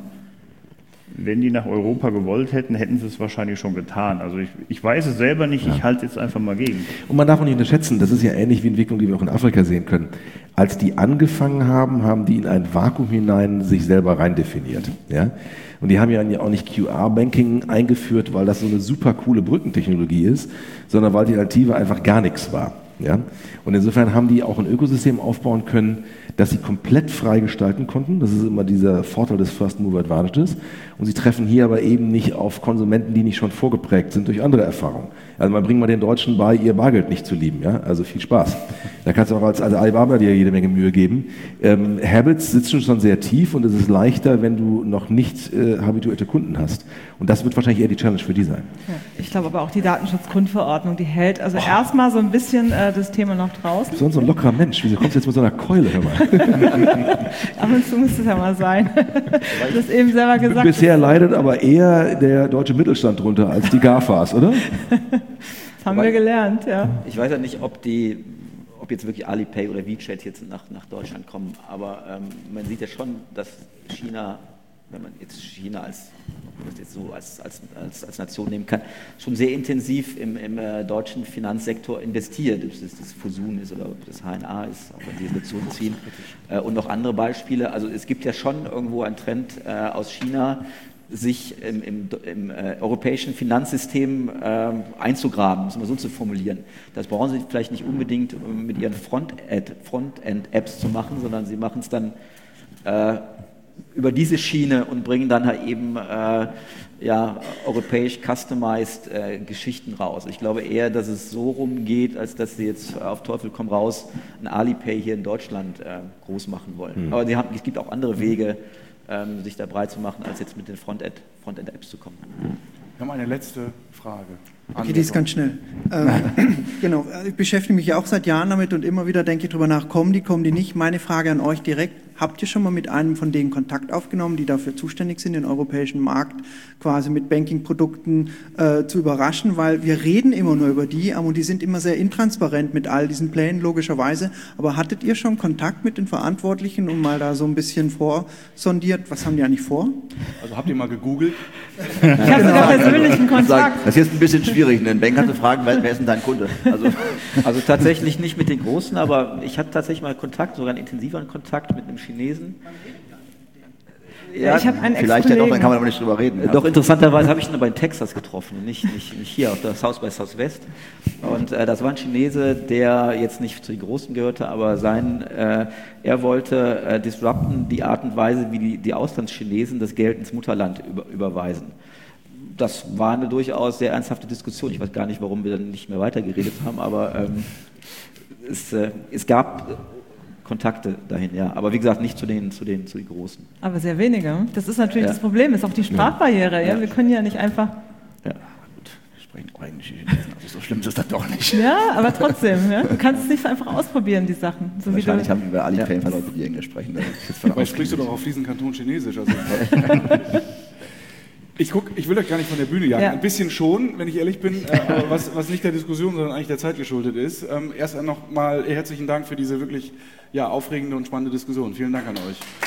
Wenn die nach Europa gewollt hätten, hätten sie es wahrscheinlich schon getan. Also ich, ich weiß es selber nicht, ich halte jetzt einfach mal gegen. Und man darf auch nicht unterschätzen, das ist ja ähnlich wie Entwicklung, die wir auch in Afrika sehen können. Als die angefangen haben, haben die in ein Vakuum hinein sich selber rein definiert. Ja? Und die haben ja auch nicht Q R-Banking eingeführt, weil das so eine super coole Brückentechnologie ist, sondern weil die Alternative einfach gar nichts war. Ja? Und insofern haben die auch ein Ökosystem aufbauen können, das sie komplett frei gestalten konnten. Das ist immer dieser Vorteil des First Mover Advantages. Und sie treffen hier aber eben nicht auf Konsumenten, die nicht schon vorgeprägt sind durch andere Erfahrungen. Also man bringt mal den Deutschen bei, ihr Bargeld nicht zu lieben. Ja? Also viel Spaß. Da kannst du auch als, als Alibaba dir jede Menge Mühe geben. Ähm, Habits sitzen schon sehr tief und es ist leichter, wenn du noch nicht äh, habituierte Kunden hast. Und das wird wahrscheinlich eher die Challenge für die sein. Ja, ich glaube aber auch die Datenschutzgrundverordnung, die hält also oh. erstmal so ein bisschen äh, das Thema noch draußen. Du bist so ein lockerer Mensch. Wieso kommst du jetzt mit so einer Keule, hör mal? Ab und zu müsste es ja mal sein. Du hast eben selber gesagt. Bisher leidet aber eher der deutsche Mittelstand drunter als die GAFAs, oder? Das haben wir gelernt, ja. Ich weiß ja nicht, ob die, ob jetzt wirklich Alipay oder WeChat jetzt nach, nach Deutschland kommen, aber ähm, man sieht ja schon, dass China, wenn man jetzt China als, das jetzt so als, als, als, als Nation nehmen kann, schon sehr intensiv im, im äh, deutschen Finanzsektor investiert, ob das das Fosun ist oder ob das H N A ist, auch wenn die Resolution ziehen, äh, und noch andere Beispiele. Also es gibt ja schon irgendwo einen Trend äh, aus China, sich im, im, im äh, europäischen Finanzsystem äh, einzugraben, um es mal so zu formulieren. Das brauchen Sie vielleicht nicht unbedingt mit Ihren Frontend-Apps zu machen, sondern Sie machen es dann äh, über diese Schiene und bringen dann halt eben äh, ja, europäisch customized äh, Geschichten raus. Ich glaube eher, dass es so rumgeht, als dass Sie jetzt auf Teufel komm raus ein Alipay hier in Deutschland äh, groß machen wollen. Mhm. Aber die haben, es gibt auch andere Wege, Ähm, sich da breit zu machen, als jetzt mit den Frontend, Frontend-Apps zu kommen. Wir haben eine letzte Frage. Okay, die ist ganz schnell. Ähm, genau, ich beschäftige mich ja auch seit Jahren damit und immer wieder denke ich darüber nach, kommen die, kommen die nicht. Meine Frage an euch direkt, Habt ihr schon mal mit einem von denen Kontakt aufgenommen, die dafür zuständig sind, den europäischen Markt quasi mit Banking-Produkten äh, zu überraschen? Weil wir reden immer nur über die, und die sind immer sehr intransparent mit all diesen Plänen, logischerweise. Aber hattet ihr schon Kontakt mit den Verantwortlichen und mal da so ein bisschen vorsondiert? Was haben die eigentlich vor? Also habt ihr mal gegoogelt? Ich habe sogar persönlichen Kontakt. Das ist jetzt ein bisschen schwierig, einen Banker zu fragen, wer ist denn dein Kunde? Also, also tatsächlich nicht mit den Großen, aber ich hatte tatsächlich mal Kontakt, sogar einen intensiveren Kontakt mit einem Chinesen. Ja, ich habe einen Vielleicht ja doch, dann kann man aber nicht drüber reden. Doch, interessanterweise habe ich ihn aber in Texas getroffen, nicht, nicht, nicht hier auf der South by Southwest. Und äh, das war ein Chinese, der jetzt nicht zu den Großen gehörte, aber sein, äh, er wollte äh, disrupten die Art und Weise, wie die, die Auslandschinesen das Geld ins Mutterland über, überweisen. Das war eine durchaus sehr ernsthafte Diskussion. Ich weiß gar nicht, warum wir dann nicht mehr weitergeredet haben, aber ähm, es, äh, es gab Kontakte dahin, ja. Aber wie gesagt, nicht zu den, zu den, zu den Großen. Aber sehr wenige. Das ist natürlich ja. das Problem, ist auch die Sprachbarriere. Ja. Ja. Wir können ja nicht einfach... Ja, gut, wir sprechen auch Englisch. Also so schlimm ist das doch nicht. Ja, aber trotzdem, ja. Du kannst es nicht so einfach ausprobieren, die Sachen. So Wahrscheinlich wie haben wir Alipay ein paar Leute, die Englisch sprechen. Dabei sprichst du doch auf diesen Kanton Chinesisch. Also Ich, guck, ich will euch gar nicht von der Bühne jagen. Ja. Ein bisschen schon, wenn ich ehrlich bin, äh, aber was, was nicht der Diskussion, sondern eigentlich der Zeit geschuldet ist. Ähm, erst noch mal herzlichen Dank für diese wirklich ja, aufregende und spannende Diskussion. Vielen Dank an euch.